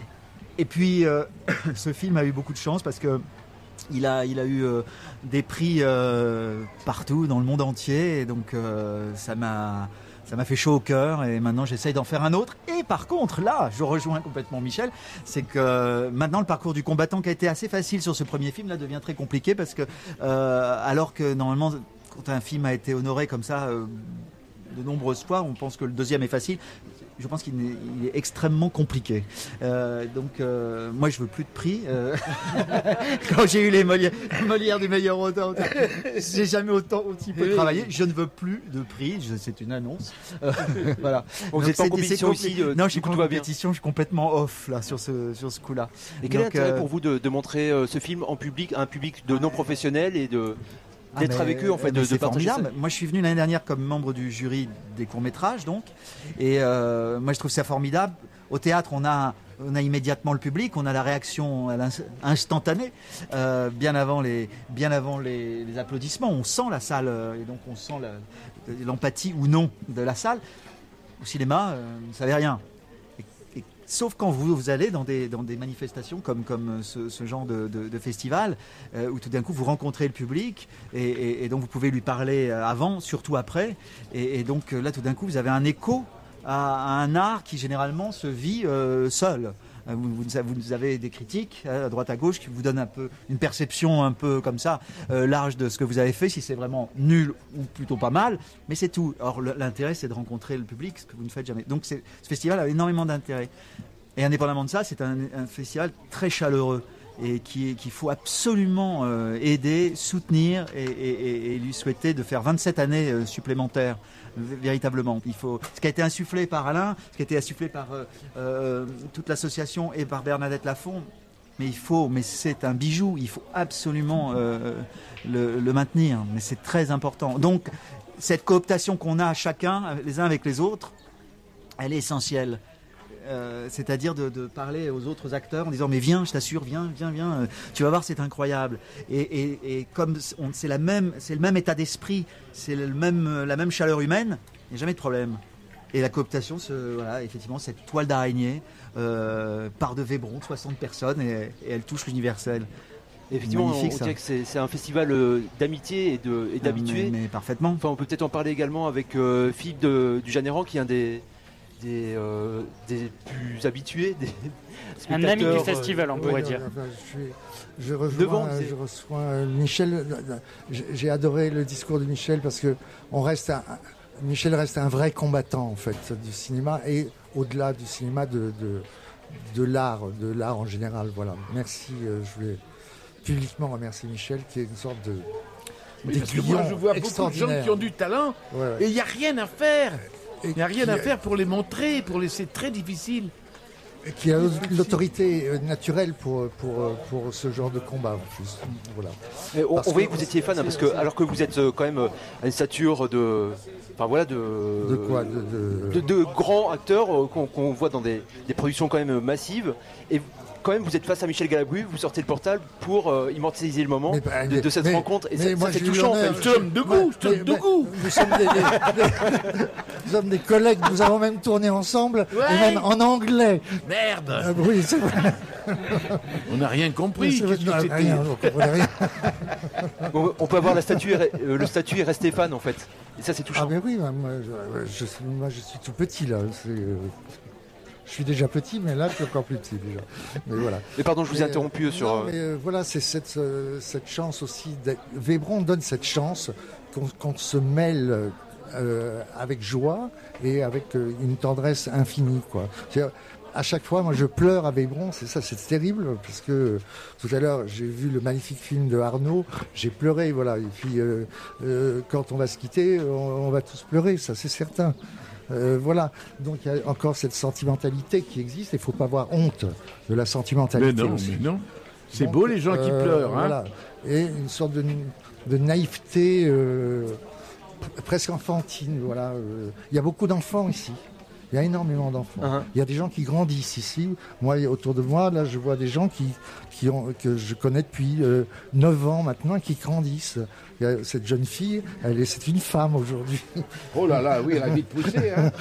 Et puis, euh, ce film a eu beaucoup de chance parce que il a, il a eu euh, des prix euh, partout dans le monde entier, et donc euh, ça m'a, ça m'a fait chaud au cœur. Et maintenant, j'essaye d'en faire un autre. Et par contre, là, je rejoins complètement Michel, c'est que maintenant le parcours du combattant qui a été assez facile sur ce premier film là devient très compliqué parce que euh, alors que normalement, quand un film a été honoré comme ça euh, de nombreuses fois, on pense que le deuxième est facile. Je pense qu'il est, il est extrêmement compliqué. Euh, donc, euh, moi, je veux plus de prix. Euh, quand j'ai eu les Molières, Molières du meilleur auteur, j'ai jamais autant aussi peu travaillé. Je ne veux plus de prix. Je, c'est une annonce. Euh, voilà. Bon, vous Donc, êtes pas en c'est- compétition c'est compli- ici, euh, non, je du suis coup, pas en tout va bien. compétition. Je suis complètement off là sur ce sur ce coup-là. Et quel est Donc, l'intérêt euh, pour vous de, de montrer euh, ce film en public, à un public de non professionnels et de Ah, d'être mais- avec eux en fait, mais de, c'est de partager ça? formidable. Moi, je suis venu l'année dernière comme membre du jury des courts-métrages, donc, et euh, moi, je trouve ça formidable. Au théâtre, on a, on a immédiatement le public, on a la réaction à l'ins- instantanée, euh, bien avant les, bien avant les, les applaudissements. On sent la salle, euh, et donc on sent la- l'empathie ou non de la salle. Au cinéma, euh, vous ne savez rien. Et- et- Sauf quand vous, vous allez dans des, dans des manifestations comme, comme ce, ce genre de, de, de festival, euh, où tout d'un coup vous rencontrez le public et, et, et donc vous pouvez lui parler avant, surtout après. Et, et donc là, tout d'un coup, vous avez un écho à, à un art qui généralement se vit euh, seul. Vous, vous, vous avez des critiques à droite à gauche qui vous donnent un peu une perception un peu comme ça euh, large de ce que vous avez fait, si c'est vraiment nul ou plutôt pas mal, mais c'est tout. Or le- l'intérêt c'est de rencontrer le public, ce que vous ne faites jamais. Donc c'est- ce festival a énormément d'intérêt. Et indépendamment de ça, c'est un, un festival très chaleureux. et qui, qu'il faut absolument euh, aider, soutenir et, et, et lui souhaiter de faire vingt-sept années euh, supplémentaires. Véritablement, il faut ce qui a été insufflé par Alain, ce qui a été insufflé par euh, euh, toute l'association et par Bernadette Lafont. Mais il faut, mais c'est un bijou. Il faut absolument euh, le, le maintenir. Mais c'est très important. Donc cette cooptation qu'on a chacun, les uns avec les autres, elle est essentielle. Euh, c'est-à-dire de, de parler aux autres acteurs en disant mais viens, je t'assure, viens, viens, viens, euh, tu vas voir, c'est incroyable. Et, et, et comme on, c'est la même, c'est le même état d'esprit, c'est le même, la même chaleur humaine, il n'y a jamais de problème. Et la cooptation, ce, voilà, effectivement, cette toile d'araignée euh, part de Vébron, soixante personnes, et, et elle touche l'universel. Effectivement, Magnifique, on ça. dirait que c'est, c'est un festival euh, d'amitié et, de, et d'habitués. Mais, mais parfaitement. Enfin, on peut peut-être en parler également avec euh, Philippe de, du Janéran, qui est un des, des, euh, des plus habitués, des un ami du festival, on pourrait oui, dire. Enfin, je, suis, je rejoins, Devant, je rejoins Michel. J'ai adoré le discours de Michel parce que on reste un, Michel reste un vrai combattant en fait du cinéma et au-delà du cinéma de, de, de l'art, de l'art en général. Voilà. Merci. Euh, je voulais publiquement remercier Michel qui est une sorte de Oui, parce que moi, je vois beaucoup de gens qui ont du talent ouais, ouais. et il n'y a rien à faire. Il n'y a rien qui, à faire pour les montrer, pour les... c'est très difficile. Qui a l'autorité naturelle pour, pour, pour ce genre de combat en plus. Voilà. Et on, on voyait que vous étiez fan, hein, parce que alors que vous êtes quand même à une stature de, enfin voilà, de, de quoi, de, de... de, de grands acteurs euh, qu'on, qu'on voit dans des, des productions quand même massives. Et quand même, vous êtes face à Michel Galabru, vous sortez le portal pour euh, immortaliser le moment mais, de, de cette mais, rencontre. Et mais ça, moi, ça c'est touchant. Nous sommes de goût, nous sommes de goût. Nous sommes des, des, nous sommes des collègues, nous avons même tourné ensemble, ouais. et même en anglais. Merde. Ah, oui, c'est vrai. On n'a rien compris. C'est vrai, non, rien, on comprenait rien. on, on peut avoir la statue, euh, le statut est Stéphane en fait. Et ça c'est touchant. Ah mais oui, moi je, je, moi, je suis tout petit là. C'est, euh... Je suis déjà petit, mais là, je suis encore plus petit déjà. Mais voilà. Mais pardon, je vous ai mais, interrompu euh, sur. Non, mais euh, voilà, c'est cette, euh, cette chance aussi. Vébron donne cette chance qu'on, qu'on se mêle euh, avec joie et avec euh, une tendresse infinie, quoi. C'est-à-dire, à chaque fois, moi, je pleure à Vébron. C'est ça, c'est terrible parce que tout à l'heure, j'ai vu le magnifique film de Arnaud. J'ai pleuré, voilà. Et puis, euh, euh, quand on va se quitter, on, on va tous pleurer, ça, c'est certain. Euh, voilà, donc il y a encore cette sentimentalité qui existe. Il ne faut pas avoir honte de la sentimentalité. Mais non, aussi. mais non. C'est donc, beau les gens euh, qui pleurent. Hein. Voilà. Et une sorte de, de naïveté euh, presque enfantine. Voilà. Il y a beaucoup d'enfants ici. Il y a énormément d'enfants. Uh-huh. Il y a des gens qui grandissent ici. Moi, autour de moi, là, je vois des gens qui, qui ont, que je connais depuis euh, neuf ans maintenant, qui grandissent. Il y a cette jeune fille, elle est, c'est une femme aujourd'hui. Oh là là, oui, elle a vite poussé. Hein.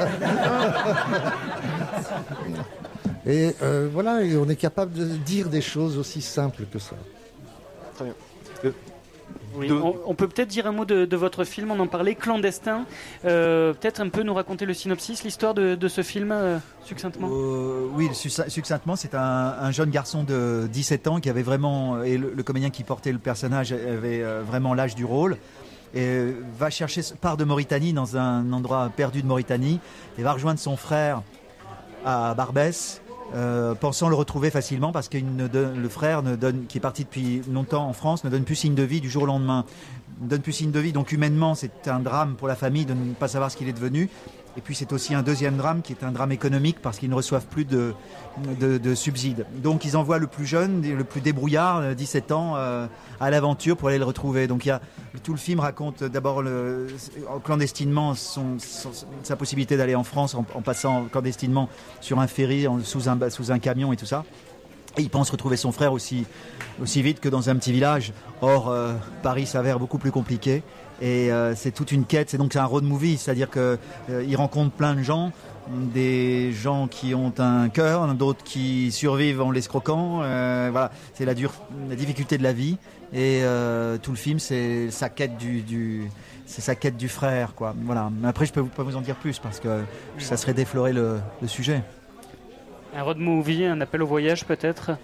Et euh, voilà, et on est capable de dire des choses aussi simples que ça. Très bien. Euh... Oui, de... on, on peut peut-être dire un mot de, de votre film, on en parlait, Clandestin. Euh, peut-être un peu nous raconter le synopsis, l'histoire de, de ce film, euh, succinctement. Euh, oui, succinctement, c'est un, un jeune garçon de dix-sept ans qui avait vraiment, et le, le comédien qui portait le personnage avait vraiment l'âge du rôle, et va chercher, part de Mauritanie, dans un endroit perdu de Mauritanie, et va rejoindre son frère à Barbès. Euh, pensant le retrouver facilement parce que le frère ne donne, qui est parti depuis longtemps en France ne donne plus signe de vie du jour au lendemain, ne donne plus signe de vie, donc humainement c'est un drame pour la famille de ne pas savoir ce qu'il est devenu. Et puis c'est aussi un deuxième drame qui est un drame économique parce qu'ils ne reçoivent plus de, de, de subsides. Donc ils envoient le plus jeune, le plus débrouillard, dix-sept ans, euh, à l'aventure pour aller le retrouver. Donc il y a, tout le film raconte d'abord le, clandestinement son, son, sa possibilité d'aller en France en, en passant clandestinement sur un ferry, en, sous, un, sous un camion et tout ça. Et il pense retrouver son frère aussi, aussi vite que dans un petit village. Or, euh, Paris s'avère beaucoup plus compliqué. Et euh, c'est toute une quête, c'est donc c'est un road movie, c'est-à-dire qu'il euh, rencontre plein de gens, des gens qui ont un cœur, d'autres qui survivent en l'escroquant. Euh, voilà, c'est la, dure, la difficulté de la vie. Et euh, tout le film, c'est sa quête du, du, c'est sa quête du frère, quoi. Voilà. Mais après, je peux pas vous en dire plus parce que ça serait déflorer le, le sujet. Un road movie, un appel au voyage peut-être.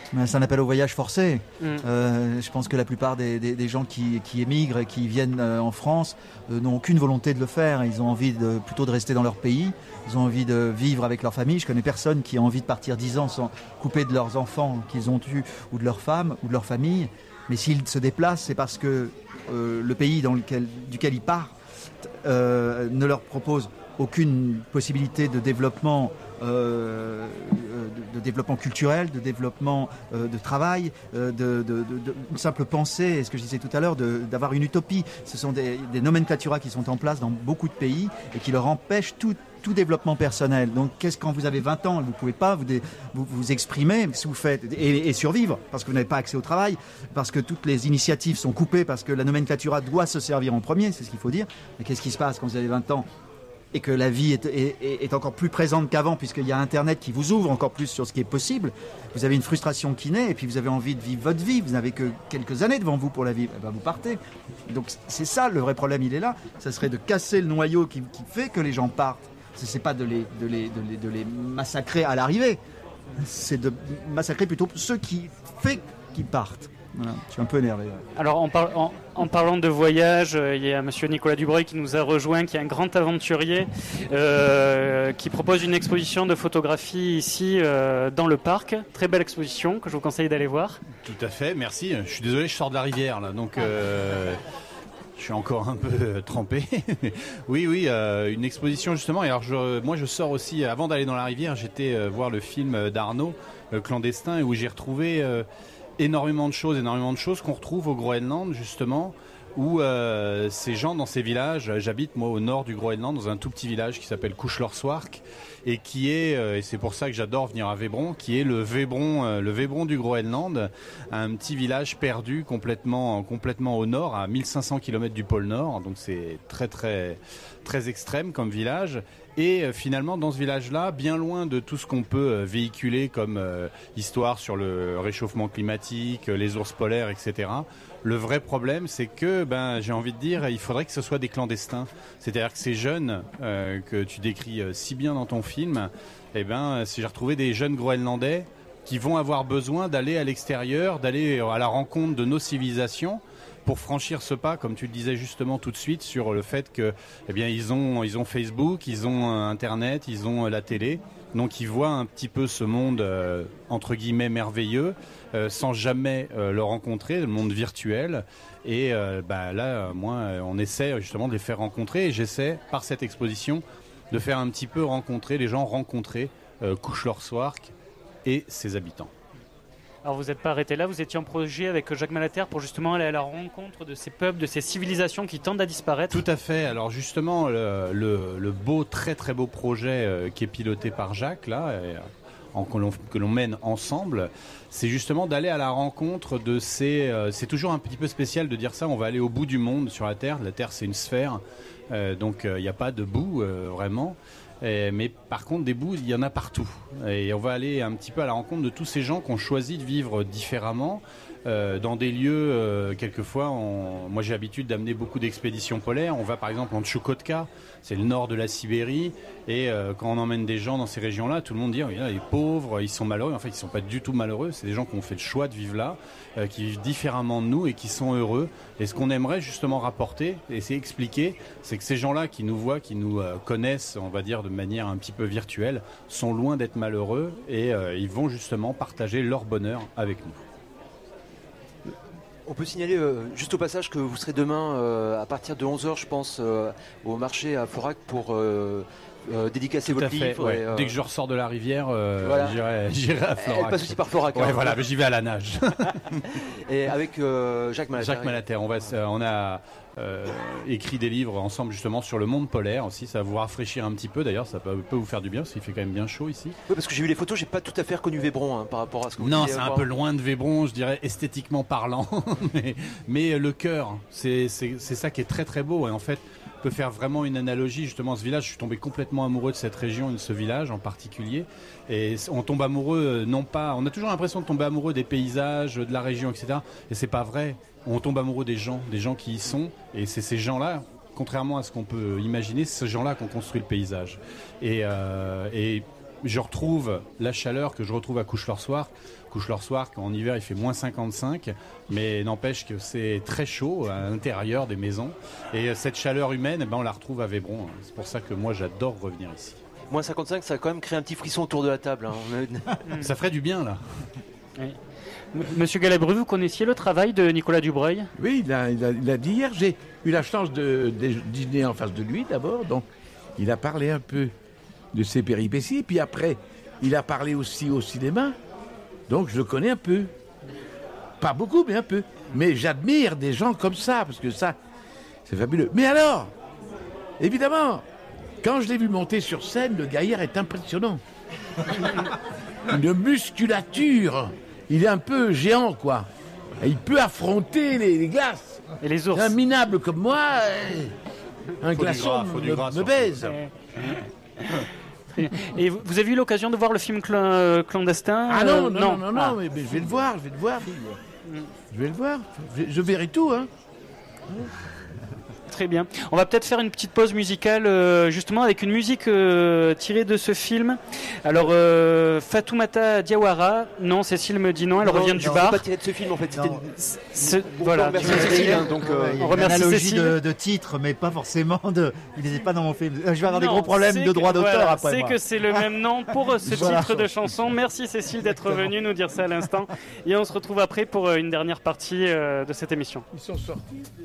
C'est un appel au voyage forcé. Mm. Euh, je pense que la plupart des, des, des gens qui, qui émigrent et qui viennent euh, en France euh, n'ont aucune volonté de le faire. Ils ont envie de, plutôt de rester dans leur pays. Ils ont envie de vivre avec leur famille. Je connais personne qui a envie de partir dix ans sans couper de leurs enfants qu'ils ont eus ou de leur femme ou de leur famille. Mais s'ils se déplacent, c'est parce que euh, le pays dans lequel, duquel ils partent euh, ne leur propose aucune possibilité de développement, euh, de, de développement culturel, de développement euh, de travail, euh, de, de, de, de une simple pensée, ce que je disais tout à l'heure, de, d'avoir une utopie. Ce sont des, des nomenclaturas qui sont en place dans beaucoup de pays et qui leur empêchent tout, tout développement personnel. Donc, qu'est-ce quand vous avez vingt ans, vous ne pouvez pas vous, dé, vous, vous exprimer, si vous faites, et, et survivre, parce que vous n'avez pas accès au travail, parce que toutes les initiatives sont coupées, parce que la nomenclatura doit se servir en premier, c'est ce qu'il faut dire. Mais qu'est-ce qui se passe quand vous avez vingt ans et que la vie est, est, est encore plus présente qu'avant, puisqu'il y a Internet qui vous ouvre encore plus sur ce qui est possible. Vous avez une frustration qui naît, et puis vous avez envie de vivre votre vie. Vous n'avez que quelques années devant vous pour la vivre. Et ben vous partez. Donc c'est ça, le vrai problème, il est là. Ça serait de casser le noyau qui, qui fait que les gens partent. Ce n'est pas de les, de, les, de, les, de les massacrer à l'arrivée. C'est de massacrer plutôt ceux qui font qu'ils partent. Voilà, je suis un peu énervé. Ouais. Alors en, par- en, en parlant de voyage, euh, il y a monsieur Nicolas Dubreuil qui nous a rejoint, qui est un grand aventurier, euh, qui propose une exposition de photographie ici euh, dans le parc. Très belle exposition que je vous conseille d'aller voir. Tout à fait, merci. Je suis désolé, je sors de la rivière là, donc euh, je suis encore un peu euh, trempé. oui, oui, euh, une exposition justement. Et alors je, moi je sors aussi, avant d'aller dans la rivière, j'étais euh, voir le film d'Arnaud, euh, Clandestin, où j'ai retrouvé... Euh, énormément de choses, énormément de choses qu'on retrouve au Groenland justement, où euh, ces gens dans ces villages, j'habite moi au nord du Groenland dans un tout petit village qui s'appelle Kuchlorswark et qui est, euh, et c'est pour ça que j'adore venir à Vébron, qui est le Vébron, euh, le Vébron du Groenland, un petit village perdu complètement, complètement au nord, à mille cinq cents kilomètres du pôle Nord, donc c'est très très très extrême comme village. Et euh, finalement, dans ce village-là, bien loin de tout ce qu'on peut euh, véhiculer comme euh, histoire sur le réchauffement climatique, euh, les ours polaires, et cetera, le vrai problème, c'est que, ben, j'ai envie de dire, il faudrait que ce soit des clandestins. C'est-à-dire que ces jeunes euh, que tu décris euh, si bien dans ton film, eh ben, si j'ai retrouvé des jeunes Groenlandais qui vont avoir besoin d'aller à l'extérieur, d'aller à la rencontre de nos civilisations, pour franchir ce pas, comme tu le disais justement tout de suite, sur le fait que, eh bien, ils ont, ils ont Facebook, ils ont Internet, ils ont la télé, donc ils voient un petit peu ce monde euh, entre guillemets merveilleux, euh, sans jamais euh, le rencontrer, le monde virtuel. Et euh, bah, là, moi, on essaie justement de les faire rencontrer, et j'essaie par cette exposition de faire un petit peu rencontrer les gens, rencontrer euh, Kuchlorswark et ses habitants. Alors vous n'êtes pas arrêté là, vous étiez en projet avec Jacques Malater pour justement aller à la rencontre de ces peuples, de ces civilisations qui tendent à disparaître. Tout à fait. Alors justement, le, le, le beau, très très beau projet euh, qui est piloté par Jacques, là, et, en, que, l'on, que l'on mène ensemble, c'est justement d'aller à la rencontre de ces... Euh, c'est toujours un petit peu spécial de dire ça, on va aller au bout du monde sur la Terre. La Terre, c'est une sphère, euh, donc il euh, n'y a pas de bout, euh, vraiment. Et, mais par contre, des bouts, il y en a partout. Et on va aller un petit peu à la rencontre de tous ces gens qui ont choisi de vivre différemment, euh, dans des lieux, euh, quelquefois, on... moi j'ai l'habitude d'amener beaucoup d'expéditions polaires. On va par exemple en Tchoukotka, c'est le nord de la Sibérie, et euh, quand on emmène des gens dans ces régions-là, tout le monde dit, oh, là, les pauvres, ils sont malheureux. En fait, ils ne sont pas du tout malheureux, c'est des gens qui ont fait le choix de vivre là, euh, qui vivent différemment de nous et qui sont heureux. Et ce qu'on aimerait justement rapporter, et c'est expliquer, c'est que ces gens-là qui nous voient, qui nous euh, connaissent, on va dire de manière un petit peu virtuelle, sont loin d'être malheureux, et euh, ils vont justement partager leur bonheur avec nous. On peut signaler euh, juste au passage que vous serez demain euh, à partir de onze heures, je pense, euh, au marché à Florac pour euh, euh, dédicacer Tout votre à fait, livre. ouais. Et, euh... Dès que je ressors de la rivière, euh, voilà. j'irai, j'irai à Florac. Elle passe aussi par Florac. Ouais, hein. voilà, mais j'y vais à la nage. Et avec euh, Jacques Malater. Jacques Malater, on, va, on a euh, écrit des livres ensemble justement sur le monde polaire aussi. Ça va vous rafraîchir un petit peu. D'ailleurs, ça peut, peut vous faire du bien parce qu'il fait quand même bien chaud ici. Oui, parce que j'ai vu les photos, j'ai pas tout à fait reconnu Vébron hein, par rapport à ce que vous Non, disiez c'est un avant. peu loin de Vébron, je dirais esthétiquement parlant, mais, mais le cœur, c'est, c'est, c'est ça qui est très très beau. Et en fait, on peut faire vraiment une analogie justement à ce village. Je suis tombé complètement amoureux de cette région et de ce village en particulier. Et on tombe amoureux, non pas, on a toujours l'impression de tomber amoureux des paysages, de la région, et cetera. Et c'est pas vrai. On tombe amoureux des gens, des gens qui y sont. Et c'est ces gens-là, contrairement à ce qu'on peut imaginer, c'est ces gens-là qui ont construit le paysage. Et, euh, et je retrouve la chaleur que je retrouve à Couche-Lorsoir. Couche-Lorsoir, qu'en hiver il fait moins cinquante-cinq, mais n'empêche que c'est très chaud à l'intérieur des maisons. Et cette chaleur humaine, eh ben, on la retrouve à Vébron. C'est pour ça que moi j'adore revenir ici. Moins cinquante-cinq, ça a quand même créé un petit frisson autour de la table. Hein. Ça ferait du bien là. Oui. Monsieur Galabru, vous connaissiez le travail de Nicolas Dubreuil? Oui, il a, il, a, il a dit hier, j'ai eu la chance de, de dîner en face de lui d'abord, donc il a parlé un peu de ses péripéties, puis après, il a parlé aussi au cinéma, donc je le connais un peu. Pas beaucoup, mais un peu. Mais j'admire des gens comme ça, parce que ça, c'est fabuleux. Mais alors, évidemment, quand je l'ai vu monter sur scène, le gaillard est impressionnant. Une musculature. Il est un peu géant, quoi. Et il peut affronter les, les glaces. Et les ours. Un minable comme moi, un faut glaçon gras, me, gras, me baise. Et vous, vous avez eu l'occasion de voir le film cl- clandestin? Ah non, euh, non, non, non, non, ah. mais, mais je vais le voir, je vais le voir, fille. Je vais le voir, je, je verrai tout, hein. Très bien. On va peut-être faire une petite pause musicale, euh, justement, avec une musique euh, tirée de ce film. Alors, euh, Fatoumata Diawara, non, Cécile me dit non, elle non, revient non, du non, bar. C'est pas tiré de ce film, en fait. C'était une... C'est... Voilà. Merci Cécile. Hein, donc, euh, il y a on une remercie analogie Cécile. de, de titre, mais pas forcément de. Il n'était pas dans mon film. Je vais avoir Non, des gros problèmes c'est de droit que- d'auteur voilà, après. C'est moi. que c'est le même nom pour ce Voilà. titre de chanson. Merci Cécile d'être venue nous dire ça à l'instant. Et on se retrouve après pour euh, une dernière partie euh, de cette émission. Ils sont sortis de...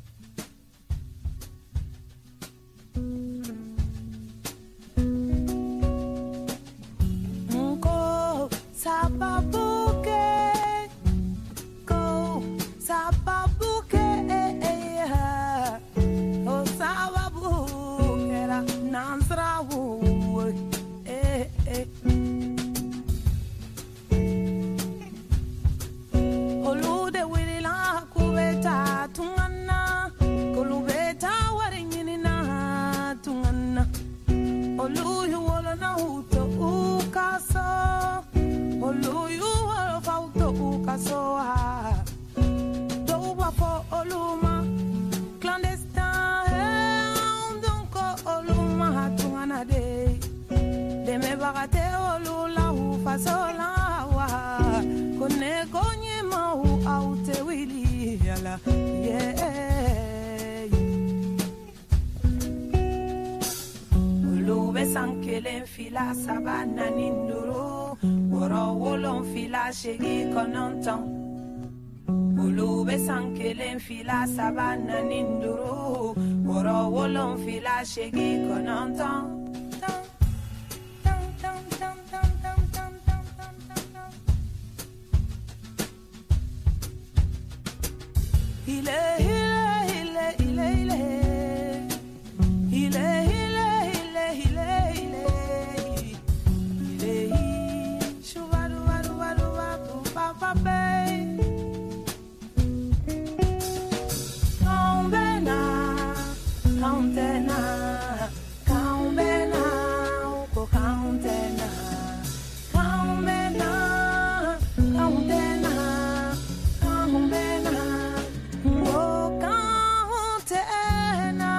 Go, sababuke, go, sababuke, oh sababuke, la nansrawu, eh eh. Olude wilila kubeta tungana, kolubeta warinina tungana, oluyu wala na uto ukaso, oluyu wala fauto ukaso ha, doba fo oluma, clandestin, eh, donc oluma tungana de, de me bagate olula ufasola wa, kone konye ma u aute wili yala, yeah. Lube sankelen fila sabana ninduru Woro wolon fila shegi kononton Lube sankelen fila sabana ninduru Woro wolon fila shegi kononton Ile ile ile ile ile ile ile ile ile ile shubaru baru baru baru papa bay Kambena kantena kambena uko kantena kambena kantena kambena uko kantena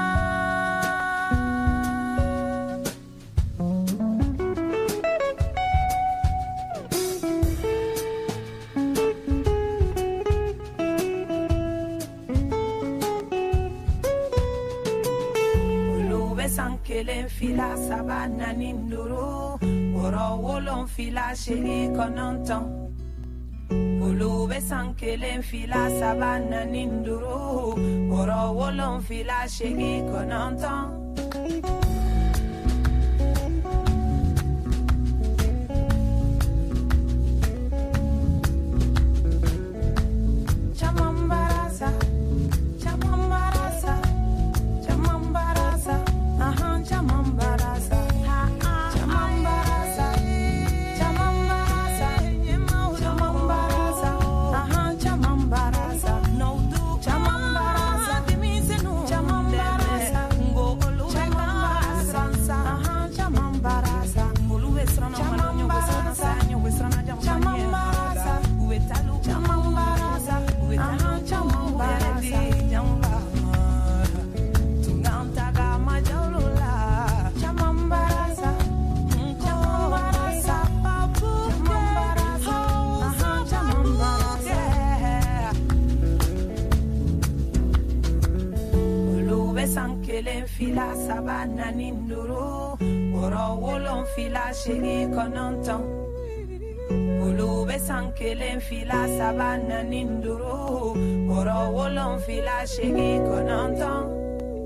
Olube sankelen fila sabana ninduru Woro wolon fila shegi kononton Olube sankelen fila sabana ninduru Woro wolon fila shegi kononton Chamambarasa, chamambarasa, chamambarasa, aha, chamambarasa, chamambarasa, chamambarasa, chamambarasa, aha, chamambarasa, no do, chamambarasa, chamambarasa, go olu, chamambarasa. besan kelen fila saba naani duuru wɔɔrɔ wolonfila seegin kɔnɔntɔn olu besan kelen fila saba naani duuru wɔɔrɔ wolonfila seegin kɔnɔntɔn.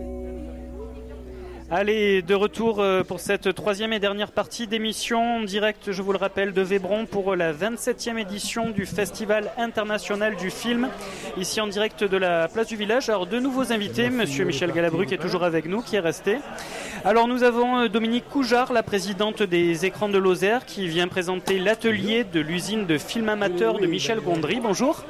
Allez, de retour pour cette troisième et dernière partie d'émission en direct, je vous le rappelle, de Vébron pour la vingt-septième édition du Festival international du film, ici en direct de la place du village. Alors, de nouveaux invités, monsieur Michel Galabru qui est toujours avec nous, qui est resté. Alors, nous avons Dominique Coujard, la présidente des Écrans de Lozère, qui vient présenter l'atelier de l'usine de film amateur de Michel Gondry. Bonjour.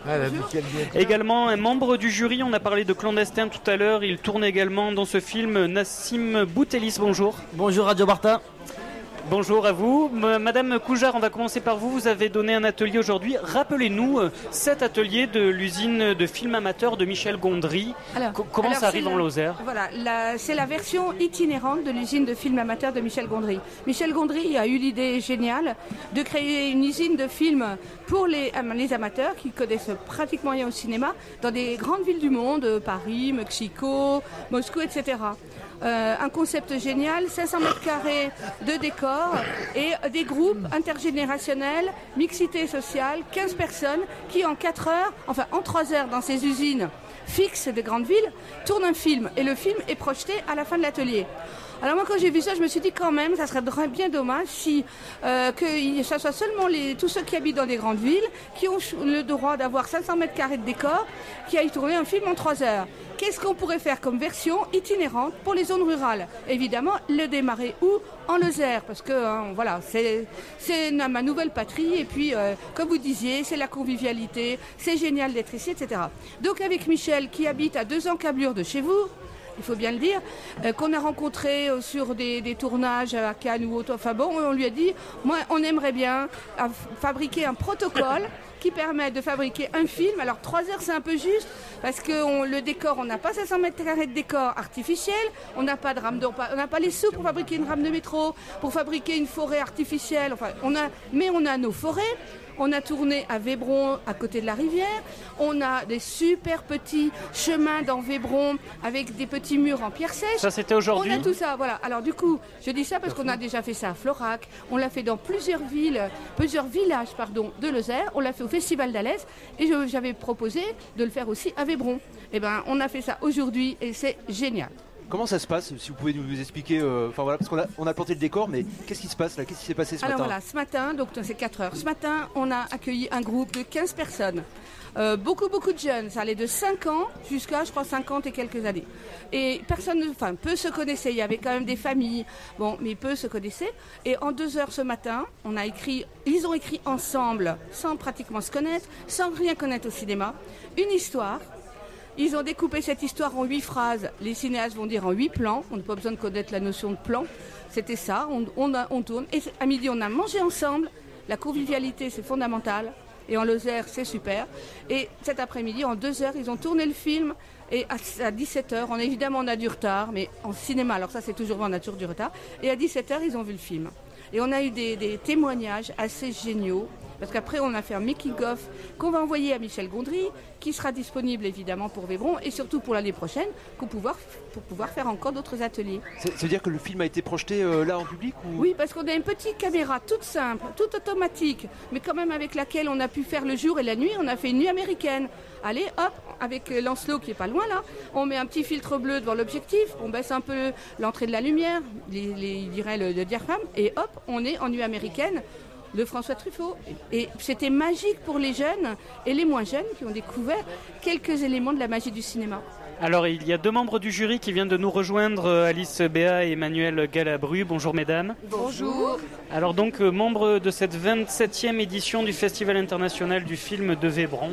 Également un membre du jury, on a parlé de Clandestin tout à l'heure, il tourne également dans ce film, Nassim Boutelis, bonjour. Bonjour Radio Barta. Bonjour à vous. Madame Coujard, on va commencer par vous. Vous avez donné un atelier aujourd'hui. Rappelez-nous cet atelier de l'usine de film amateur de Michel Gondry. Alors, Comment alors ça arrive en Lozère? Voilà, la, c'est la version itinérante de l'usine de film amateur de Michel Gondry. Michel Gondry a eu l'idée géniale de créer une usine de films pour les, les amateurs qui connaissent pratiquement rien au cinéma dans des grandes villes du monde, Paris, Mexico, Moscou, et cetera. Euh, un concept génial, cinq cents mètres carrés de décors et des groupes intergénérationnels, mixité sociale, quinze personnes qui en quatre heures, enfin en trois heures dans ces usines fixes de grandes villes, tournent un film et le film est projeté à la fin de l'atelier. Alors moi quand j'ai vu ça, je me suis dit quand même, ça serait bien dommage si euh, que ça soit seulement les, tous ceux qui habitent dans des grandes villes qui ont le droit d'avoir cinq cents mètres carrés de décor, qui aillent tourner un film en trois heures. Qu'est-ce qu'on pourrait faire comme version itinérante pour les zones rurales? Évidemment, le démarrer où? En Lozère, parce que hein, voilà, c'est, c'est ma nouvelle patrie et puis, euh, comme vous disiez, c'est la convivialité, c'est génial d'être ici, et cetera. Donc avec Michel, qui habite à deux encablures de chez vous, il faut bien le dire, euh, qu'on a rencontré euh, sur des, des tournages à Cannes ou autre. Enfin bon, on lui a dit, moi, on aimerait bien euh, fabriquer un protocole qui permet de fabriquer un film. Alors trois heures, c'est un peu juste, parce que on, le décor, on n'a pas cinq cents mètres carrés de décor artificiel, on n'a pas de rame de, on n'a pas les sous pour fabriquer une rame de métro, pour fabriquer une forêt artificielle. Enfin, on a, mais on a nos forêts. On a tourné à Vébron, à côté de la rivière. On a des super petits chemins dans Vébron avec des petits murs en pierre sèche. Ça, c'était aujourd'hui. On a tout ça, voilà. Alors du coup, je dis ça parce qu'on a déjà fait ça à Florac. On l'a fait dans plusieurs villes, plusieurs villages, pardon, de Lozère. On l'a fait au Festival d'Alès et je, j'avais proposé de le faire aussi à Vébron. Eh ben, on a fait ça aujourd'hui et c'est génial. Comment ça se passe? Si vous pouvez nous expliquer, euh, enfin voilà, parce qu'on a, on a planté le décor, mais qu'est-ce qui se passe là? Qu'est-ce qui s'est passé ce Alors matin? voilà, ce matin, donc c'est quatre heures. Ce matin, on a accueilli un groupe de quinze personnes. Euh, beaucoup, beaucoup de jeunes. Ça allait de cinq ans jusqu'à, je crois, cinquante et quelques années. Et personne, enfin, peu se connaissaient. Il y avait quand même des familles. Bon, mais peu se connaissaient. Et en deux heures ce matin, on a écrit, ils ont écrit ensemble, sans pratiquement se connaître, sans rien connaître au cinéma, une histoire. Ils ont découpé cette histoire en huit phrases. Les cinéastes vont dire en huit plans. On n'a pas besoin de connaître la notion de plan. C'était ça. On, on, a, on tourne. Et à midi, on a mangé ensemble. La convivialité, c'est fondamental. Et en Lozère, c'est super. Et cet après-midi, en deux heures, ils ont tourné le film. Et à, à dix-sept heures, on, évidemment, on a du retard. Mais en cinéma, alors ça, c'est toujours bon, on a toujours du retard. Et à dix-sept heures, ils ont vu le film. Et on a eu des, des témoignages assez géniaux. Parce qu'après, on a fait un making-of qu'on va envoyer à Michel Gondry, qui sera disponible évidemment pour Vébron et surtout pour l'année prochaine, pour pouvoir, pour pouvoir faire encore d'autres ateliers. Ça veut dire que le film a été projeté euh, là en public ou... Oui, parce qu'on a une petite caméra toute simple, toute automatique, mais quand même avec laquelle on a pu faire le jour et la nuit. On a fait une nuit américaine. Allez, hop, avec Lancelot qui est pas loin là, on met un petit filtre bleu devant l'objectif, on baisse un peu l'entrée de la lumière, les, les, il dirait le, le diaphragme, et hop, on est en nuit américaine. De François Truffaut. Et c'était magique pour les jeunes et les moins jeunes qui ont découvert quelques éléments de la magie du cinéma. Alors, il y a deux membres du jury qui viennent de nous rejoindre, Alice Béat et Emmanuel Galabru. Bonjour mesdames. Bonjour. Alors donc, euh, membres de cette vingt-septième édition du Festival international du film de Vébron.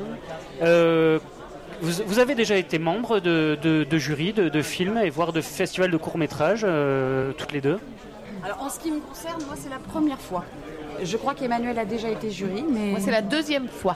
Euh, vous, vous avez déjà été membre de, de, de jury, de, de films et voire de festivals de courts-métrages, euh, toutes les deux? Alors en ce qui me concerne, moi c'est la première fois. Je crois qu'Emmanuel a déjà été jury, mais... Moi, c'est la deuxième fois.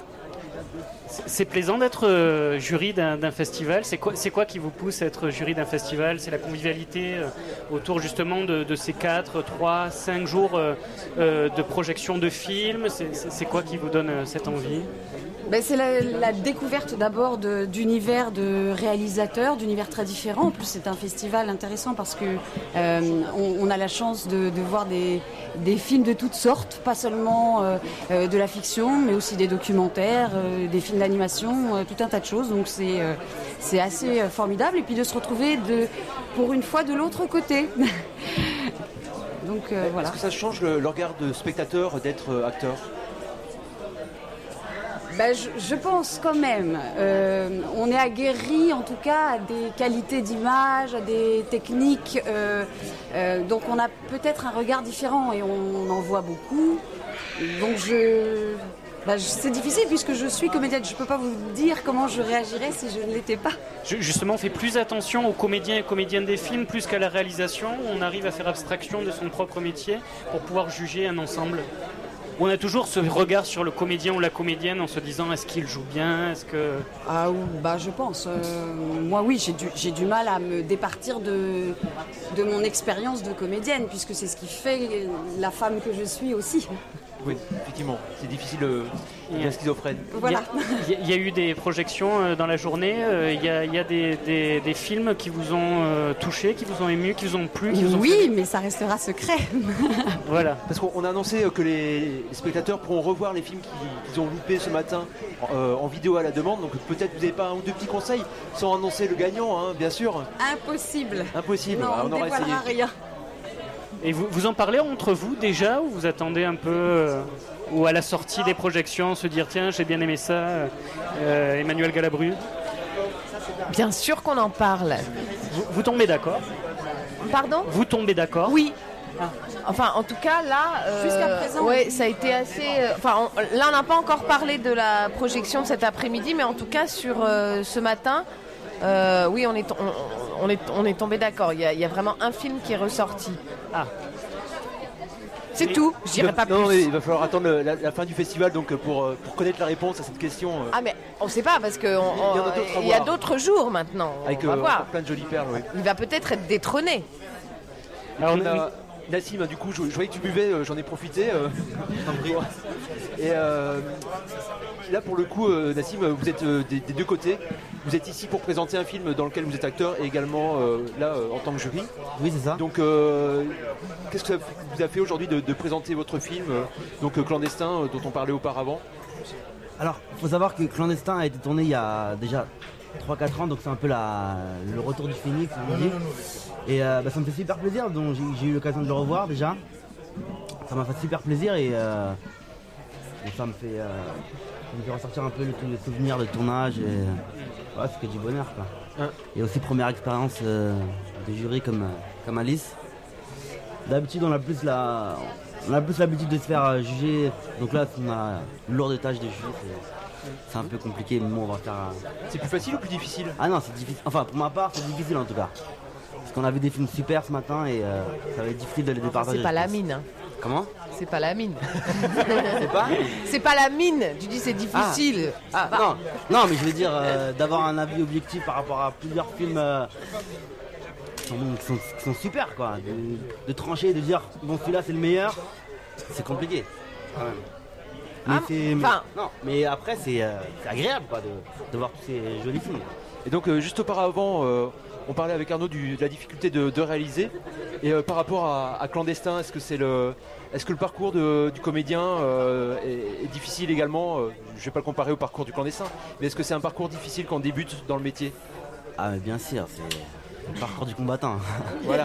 C'est plaisant d'être euh, jury d'un, d'un festival. C'est quoi, c'est quoi qui vous pousse à être jury d'un festival? C'est la convivialité euh, autour justement de, de ces quatre, trois, cinq jours euh, euh, de projection de films. C'est, c'est, c'est quoi qui vous donne euh, cette envie? Ben, c'est la, la découverte d'abord de, d'univers de réalisateurs, d'univers très différents. En plus, c'est un festival intéressant parce que euh, on, on a la chance de, de voir des, des films de toutes sortes, pas seulement euh, euh, de la fiction, mais aussi des documentaires, euh, des films d'animation, euh, tout un tas de choses. Donc c'est euh, c'est assez euh, formidable. Et puis de se retrouver de, pour une fois de l'autre côté. Donc euh, voilà. Est-ce que ça change le, le regard de spectateur d'être euh, acteur ? Ben, je, je pense quand même. Euh, on est aguerri en tout cas à des qualités d'image, à des techniques. Euh, euh, donc on a peut-être un regard différent et on en voit beaucoup. Donc je, ben, je, c'est difficile puisque je suis comédienne. Je ne peux pas vous dire comment je réagirais si je ne l'étais pas. Justement, on fait plus attention aux comédiens et comédiennes des films plus qu'à la réalisation. On arrive à faire abstraction de son propre métier pour pouvoir juger un ensemble. On a toujours ce regard sur le comédien ou la comédienne en se disant est-ce qu'il joue bien, est-ce que... Ah bah je pense. Euh, moi oui, j'ai du, j'ai du mal à me départir de, de mon expérience de comédienne puisque c'est ce qui fait la femme que je suis aussi. Oui, effectivement, c'est difficile euh, d'être schizophrène. Voilà. Il y, a, il y a eu des projections euh, dans la journée, euh, il y a, il y a des, des, des films qui vous ont euh, touché, qui vous ont ému, qui vous ont plu, qui vous ont Oui, fait... mais ça restera secret. Voilà. Parce qu'on a annoncé que les spectateurs pourront revoir les films qu'ils ont loupés ce matin euh, en vidéo à la demande. Donc peut-être vous n'avez pas un ou deux petits conseils sans annoncer le gagnant, hein, bien sûr. Impossible. Impossible. Non, ah, on on ne aura dévoilera essayé. rien. Et vous, vous en parlez entre vous déjà ou vous attendez un peu euh, ou à la sortie des projections se dire tiens j'ai bien aimé ça, euh, Emmanuel Galabru? Bien sûr qu'on en parle. Vous, vous tombez d'accord? Pardon? Vous tombez d'accord? Oui. Ah. Enfin, en tout cas, là, euh, jusqu'à présent, ouais, ça a été assez. Euh, enfin, on, là, on n'a pas encore parlé de la projection de cet après-midi, mais en tout cas, sur euh, ce matin, euh, oui, on est, on, on est, on est tombé d'accord. Il y, a, il y a vraiment un film qui est ressorti. Ah. C'est Et tout. Je dirais pas non, plus. Il va falloir attendre la, la fin du festival donc pour, pour connaître la réponse à cette question. Ah mais on ne sait pas parce que on, on, il y a d'autres jours maintenant. Avec on va euh, voir. plein de jolies perles. Oui. Il va peut-être être détrôné. Alors, on a... Nassim, du coup, je, je voyais que tu buvais, euh, j'en ai profité. Euh, et euh, là, pour le coup, euh, Nassim, vous êtes euh, des, des deux côtés. Vous êtes ici pour présenter un film dans lequel vous êtes acteur et également euh, là euh, en tant que jury. Oui, c'est ça. Donc, euh, qu'est-ce que ça vous a fait aujourd'hui de, de présenter votre film, euh, donc euh, Clandestin, euh, dont on parlait auparavant? Alors, il faut savoir que Clandestin a été tourné il y a déjà trois quatre ans, donc c'est un peu la, le retour du Phénix, on dit. Et euh, bah, ça me fait super plaisir, donc j'ai, j'ai eu l'occasion de le revoir déjà. Ça m'a fait super plaisir et, euh, et ça, me fait, euh, ça me fait ressortir un peu le, le souvenir de tournage. Et, ouais, c'est que du bonheur quoi. Hein. Et aussi première expérience euh, de jury comme, comme Alice. D'habitude on a plus la, on a plus l'habitude de se faire euh, juger, donc là on a une lourde tâche de juger. C'est, c'est un peu compliqué, mais bon, on va faire. Euh... C'est plus facile ou plus difficile? Ah non, c'est difficile. Enfin, pour ma part, c'est difficile en tout cas. Parce qu'on a vu des films super ce matin et euh, ça va être difficile de les départager. C'est pas la mine. Hein. Comment? C'est pas la mine. C'est pas? C'est pas la mine. Tu dis c'est difficile. Ah, ah non, non, mais je veux dire euh, d'avoir un avis objectif par rapport à plusieurs films euh, qui, sont, qui, sont, qui sont super quoi. De, de trancher, de dire bon celui-là c'est le meilleur, c'est compliqué. Quand même. Mais, ah, c'est, mais, enfin, non, mais après c'est, euh, c'est agréable quoi, de, de voir tous ces jolis films. Et donc euh, juste auparavant, euh, on parlait avec Arnaud du, de la difficulté de, de réaliser. Et euh, par rapport à, à Clandestin, est-ce que, c'est le, est-ce que le parcours de, du comédien euh, est, est difficile également euh, Je ne vais pas le comparer au parcours du Clandestin, mais est-ce que c'est un parcours difficile quand on débute dans le métier? Ah mais bien sûr, c'est le parcours du combattant. Voilà.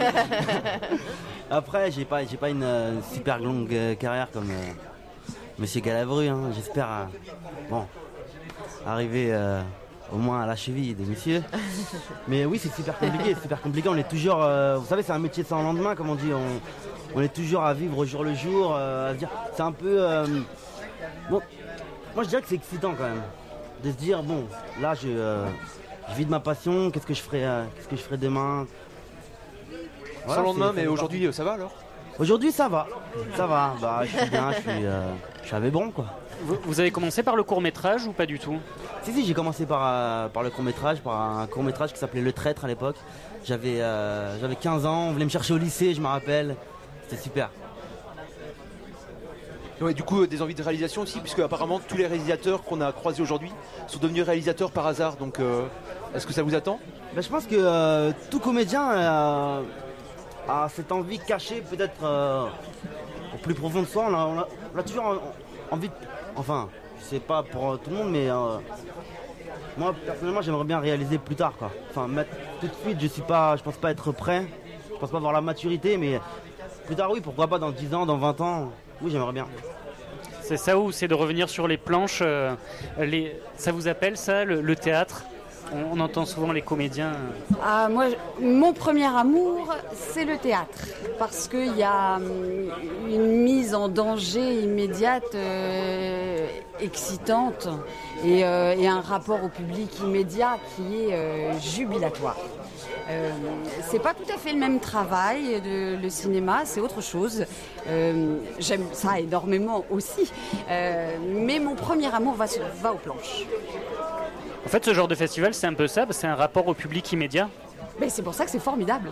Après, j'ai pas, j'ai pas une, une super longue euh, carrière comme euh, Monsieur Galabru. Hein. J'espère euh, bon, arriver euh, au moins à la cheville des messieurs. Mais oui, c'est super compliqué, c'est super compliqué. On est toujours, euh, vous savez, c'est un métier sans lendemain, comme on dit. On, on est toujours à vivre au jour le jour. Euh, à dire, c'est un peu, euh, bon, moi je dirais que c'est excitant quand même, de se dire bon, là je, euh, je vis de ma passion. Qu'est-ce que je ferai, euh, qu'est-ce que je ferai demain? Voilà, sans lendemain, mais aujourd'hui ça va alors? Aujourd'hui ça va, ça va. Bah je suis bien, je suis, euh, je suis à Vébron quoi. Vous, vous avez commencé par le court-métrage ou pas du tout? Si, si, j'ai commencé par, euh, par le court-métrage, par un court-métrage qui s'appelait Le Traître à l'époque. J'avais, euh, j'avais quinze ans, on venait me chercher au lycée, je me rappelle. C'était super. Ouais, du coup, des envies de réalisation aussi, puisque apparemment tous les réalisateurs qu'on a croisés aujourd'hui sont devenus réalisateurs par hasard. Donc, euh, est-ce que ça vous attend? Ben, je pense que euh, tout comédien euh, a cette envie cachée, peut-être euh, au plus profond de soi. On a, on a, on a toujours envie, de, enfin, c'est pas pour tout le monde, mais euh, moi personnellement, j'aimerais bien réaliser plus tard, quoi. Enfin, mettre, tout de suite, je suis pas, je pense pas être prêt, je pense pas avoir la maturité, mais plus tard, oui, pourquoi pas dans dix ans, dans vingt ans, oui, j'aimerais bien. C'est ça ou c'est de revenir sur les planches, euh, les... ça vous appelle ça, le, le théâtre? on, on entend souvent les comédiens. Ah, moi, mon premier amour, c'est le théâtre. Parce qu'il y a une mise en danger immédiate, euh, excitante, et, euh, et un rapport au public immédiat qui est euh, jubilatoire. Euh, c'est pas tout à fait le même travail, de, le cinéma, c'est autre chose. Euh, j'aime ça énormément aussi, euh, mais mon premier amour va, va aux planches. En fait, ce genre de festival, c'est un peu ça, c'est un rapport au public immédiat. Mais c'est pour ça que c'est formidable.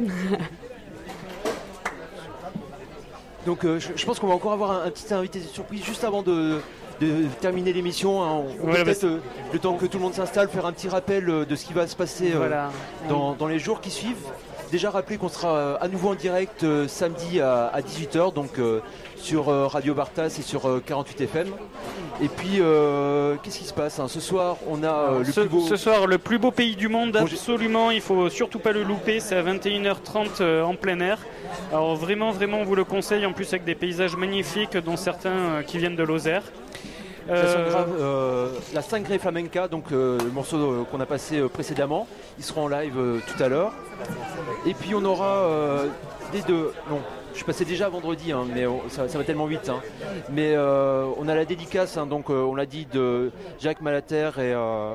Donc, euh, je, je pense qu'on va encore avoir un, un petit invité surprise juste avant de. de terminer l'émission, hein. On ouais, peut peut-être, bah, euh, le temps que tout le monde s'installe, faire un petit rappel euh, de ce qui va se passer euh, voilà. dans, dans les jours qui suivent. Déjà rappeler qu'on sera euh, à nouveau en direct euh, samedi à, à dix-huit heures, donc euh, sur euh, Radio Bartas et sur euh, quarante-huit F M. Et puis, euh, qu'est-ce qui se passe, hein? Ce soir, on a euh, le ce, plus beau... ce soir, le plus beau pays du monde, absolument, il faut surtout pas le louper, c'est à vingt et une heures trente euh, en plein air. Alors vraiment, vraiment, on vous le conseille, en plus avec des paysages magnifiques, dont certains euh, qui viennent de Lozère. Euh... Grave, euh, la Sangre Flamenca, donc euh, le morceau euh, qu'on a passé euh, précédemment, ils seront en live euh, tout à l'heure. Et puis on aura euh, des deux. Non, je suis passé déjà vendredi, hein, mais on, ça, ça va tellement vite. Hein. Mais euh, on a la dédicace, hein, donc euh, on l'a dit, de Jacques Malater et euh,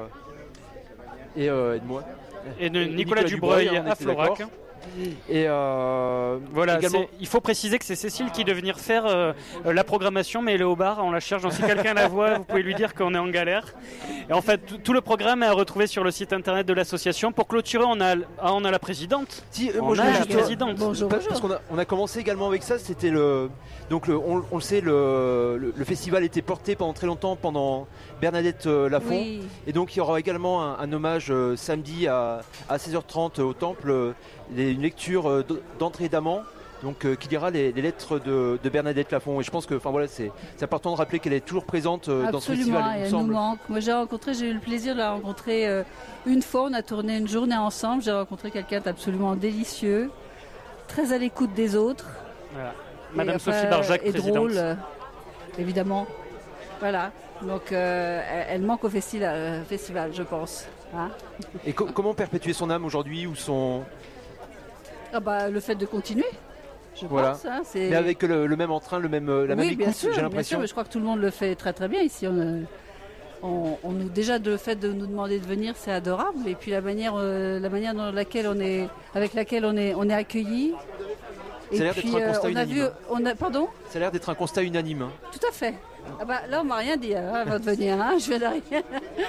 et, euh, et de moi. Et de Nicolas, Nicolas Dubreuil, Dubreuil à Florac. Et euh, voilà, également... il faut préciser que c'est Cécile qui doit venir faire euh, la programmation, mais elle est au bar, on la cherche, donc si quelqu'un la voit, vous pouvez lui dire qu'on est en galère. Et en fait, tout, tout le programme est à retrouver sur le site internet de l'association. Pour clôturer, on a, ah, on a la présidente. Si, on moi, je a la juste présidente. Bonjour, parce bonjour. qu'on a, on a commencé également avec ça, c'était le... Donc le, on, on le sait, le, le, le festival était porté pendant très longtemps pendant Bernadette euh, Lafont. Oui. Et donc il y aura également un, un hommage euh, samedi à, à seize heures trente au Temple, euh, une lecture euh, d'André Daman, donc euh, qui lira les, les lettres de, de Bernadette Lafont. Et je pense que, enfin voilà, c'est, c'est important de rappeler qu'elle est toujours présente euh, dans ce festival. Absolument, elle nous manque. Moi j'ai rencontré, j'ai eu le plaisir de la rencontrer euh, une fois. On a tourné une journée ensemble. J'ai rencontré quelqu'un d'absolument délicieux, très à l'écoute des autres. Voilà. Madame et, Sophie Barjac, et présidente. drôle, euh, évidemment. Voilà. Donc euh, elle manque au festival, euh, festival je pense. Hein. Et co- comment perpétuer son âme aujourd'hui ou son... Ah bah, le fait de continuer, je voilà. pense. Hein, c'est... Mais avec le, le même entrain, le même, la oui, même bien écoute, sûr, j'ai l'impression. Bien sûr, mais je crois que tout le monde le fait très très bien ici. On, on, on nous, déjà, le fait de nous demander de venir, c'est adorable. Et puis la manière, euh, la manière dans laquelle on est, avec laquelle on est, on est accueillis. Ça a l'air d'être un constat on a unanime. vu, on a, pardon Ça a l'air d'être un constat unanime. Hein. Tout à fait. Ah bah, là, on m'a rien dit hein, avant de venir. Hein, je viens d'arriver.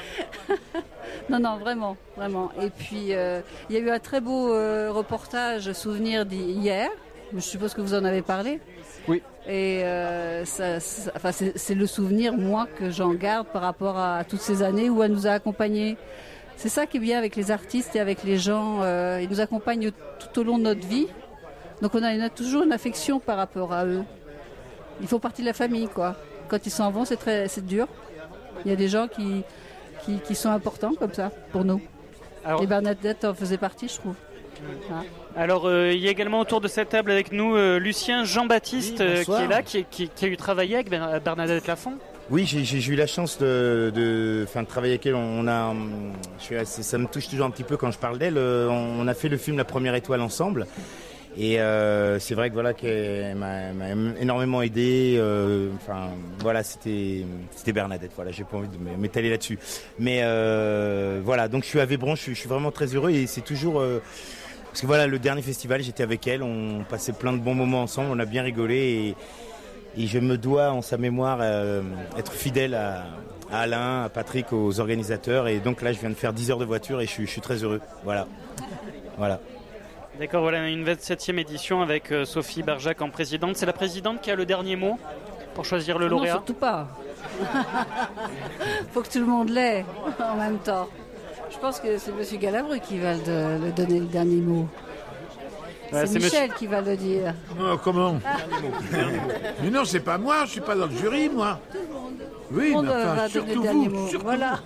non, non, vraiment, vraiment. Et puis, euh, il y a eu un très beau euh, reportage souvenir d'hier. Je suppose que vous en avez parlé. Oui. Et euh, ça, ça, enfin, c'est, c'est le souvenir, moi, que j'en garde par rapport à, à toutes ces années où elle nous a accompagnés. C'est ça qui est bien avec les artistes et avec les gens. Euh, ils nous accompagnent tout au long de notre vie. Donc on a, on a toujours une affection par rapport à eux. Ils font partie de la famille, quoi. Quand ils s'en vont, c'est très, c'est dur. Il y a des gens qui, qui, qui sont importants comme ça pour nous. Alors, et Bernadette en faisait partie, je trouve. Voilà. Alors euh, il y a également autour de cette table avec nous euh, Lucien Jean-Baptiste oui, euh, qui est là, qui, qui, qui a eu travaillé avec Bernadette Lafont. Oui, j'ai, j'ai, j'ai eu la chance de, de, enfin, de travailler avec elle. On a, je suis assez, ça me touche toujours un petit peu quand je parle d'elle. On a fait le film La Première Étoile ensemble. Et euh, c'est vrai que voilà qu'elle m'a, m'a énormément aidé. Euh, enfin voilà, c'était c'était Bernadette. Voilà, j'ai pas envie de m'étaler là-dessus. Mais euh, voilà, donc je suis à Vébron, je suis, je suis vraiment très heureux et c'est toujours euh, parce que voilà, le dernier festival, j'étais avec elle, on passait plein de bons moments ensemble, on a bien rigolé et, et je me dois en sa mémoire euh, être fidèle à, à Alain, à Patrick, aux organisateurs. Et donc là, je viens de faire dix heures de voiture et je suis, je suis très heureux. Voilà, voilà. D'accord, voilà une vingt-septième édition avec euh, Sophie Barjac en présidente. C'est la présidente qui a le dernier mot pour choisir le Non, lauréat? surtout pas. Faut que tout le monde l'ait en même temps. Je pense que c'est M. Galabru qui va le, le donner le dernier mot. Ouais, c'est, c'est Michel monsieur- qui va le dire. Non, comment Mais non, c'est pas moi, je suis pas dans le jury, moi. Oui, Tout le mais monde enfin, va donner surtout le dernier vous, mot. surtout Voilà.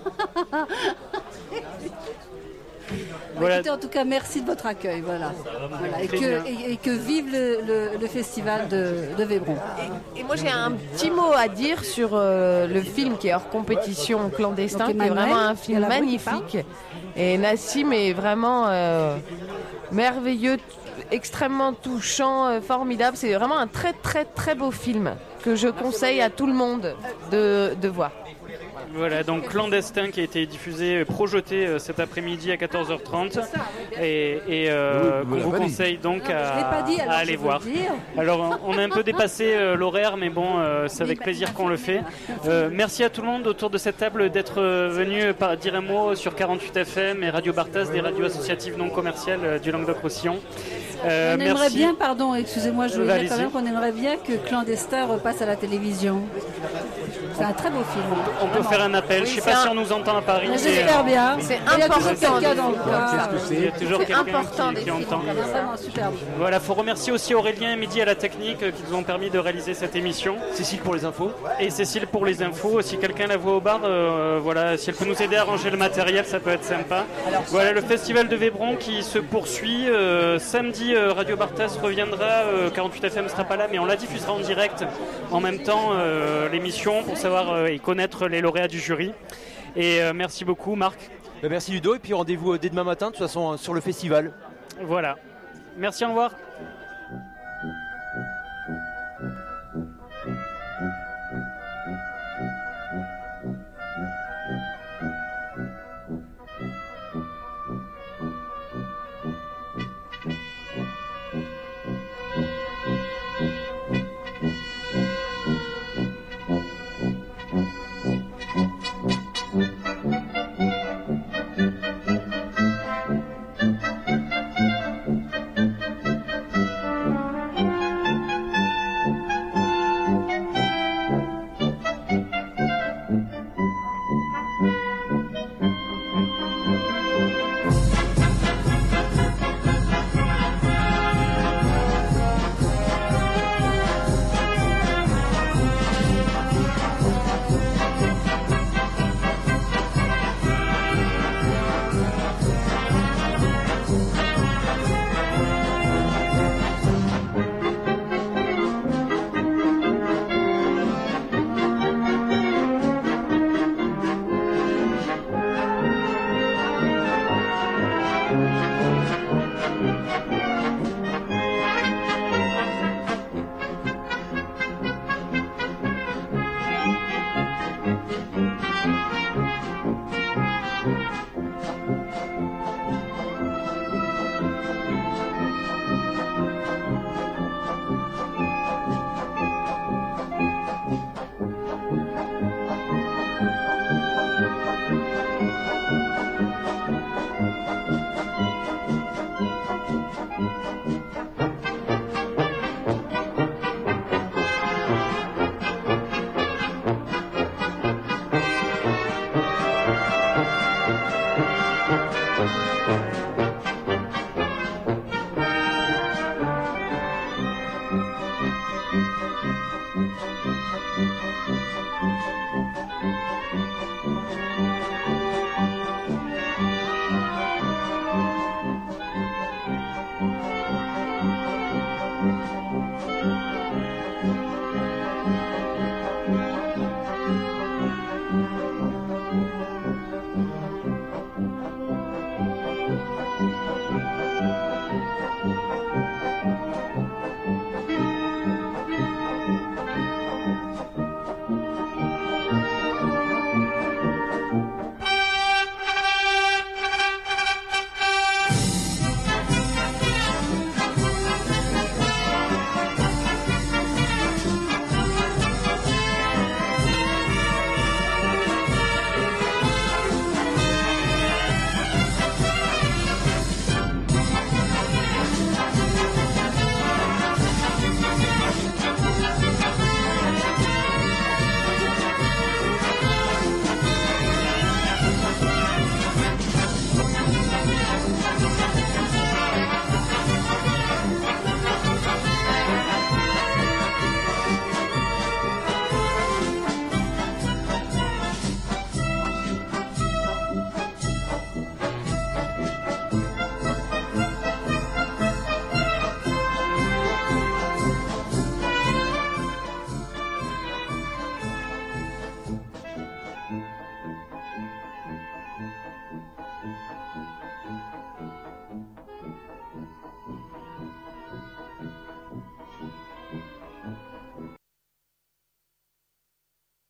Voilà. Écoutez, en tout cas, merci de votre accueil. Voilà. Voilà. Et, Très que, bien. et, et que vive le, le- le festival de, de Vébron. Et moi j'ai un petit mot à dire sur euh, le film qui est hors compétition clandestin, Donc, qui est Emmanuel, vraiment un il y a film la voix qui parle. magnifique. Et Nassim est vraiment euh, merveilleux, t- extrêmement touchant, euh, formidable. C'est vraiment un très très très beau film que je conseille à tout le monde de, de voir. Voilà, donc Clandestin qui a été diffusé, euh, projeté euh, cet après-midi à quatorze heures trente et, et euh, Oui, vous qu'on l'avez vous pas dit. conseille donc Je l'ai à, pas dit, alors à je aller veux voir. le dire. Alors on on a un peu dépassé euh, l'horaire, mais bon, euh, c'est avec plaisir qu'on le fait. Euh, merci à tout le monde autour de cette table d'être euh, venu par, dire un mot sur quarante-huit F M et Radio Barthas, des radios associatives non commerciales euh, du Languedoc-Roussillon. Euh, On aimerait merci. bien, pardon, excusez-moi, je Euh, veux dire allez-y. quand même qu'on aimerait bien que Clandestin repasse à la télévision. C'est un très beau film. On peut faire un appel, je ne sais Oui, pas c'est si un- on nous entend à Paris. Mais mais, J'espère euh, bien. C'est Il y a toujours important. quelqu'un dans le coin. Il y a toujours C'est quelqu'un important qui, des qui films entend. C'est vraiment superbe. Voilà, faut remercier aussi Aurélien et Midi à la technique euh, qui nous ont permis de réaliser cette émission. Cécile pour les infos. Et Cécile pour les infos. Si quelqu'un la voit au bar, euh, voilà, si elle peut nous aider à ranger le matériel, ça peut être sympa. Voilà, le festival de Vébron qui se poursuit. Euh, samedi, euh, Radio Barthas reviendra. euh, quarante-huit F M ne sera pas là, mais on la diffusera en direct en même temps euh, l'émission pour savoir euh, et connaître les lauréats du jury. Et euh, merci beaucoup, Marc. Bah, merci Ludo, et puis rendez-vous euh, dès demain matin, de toute façon, euh, sur le festival. Voilà. Merci, au revoir.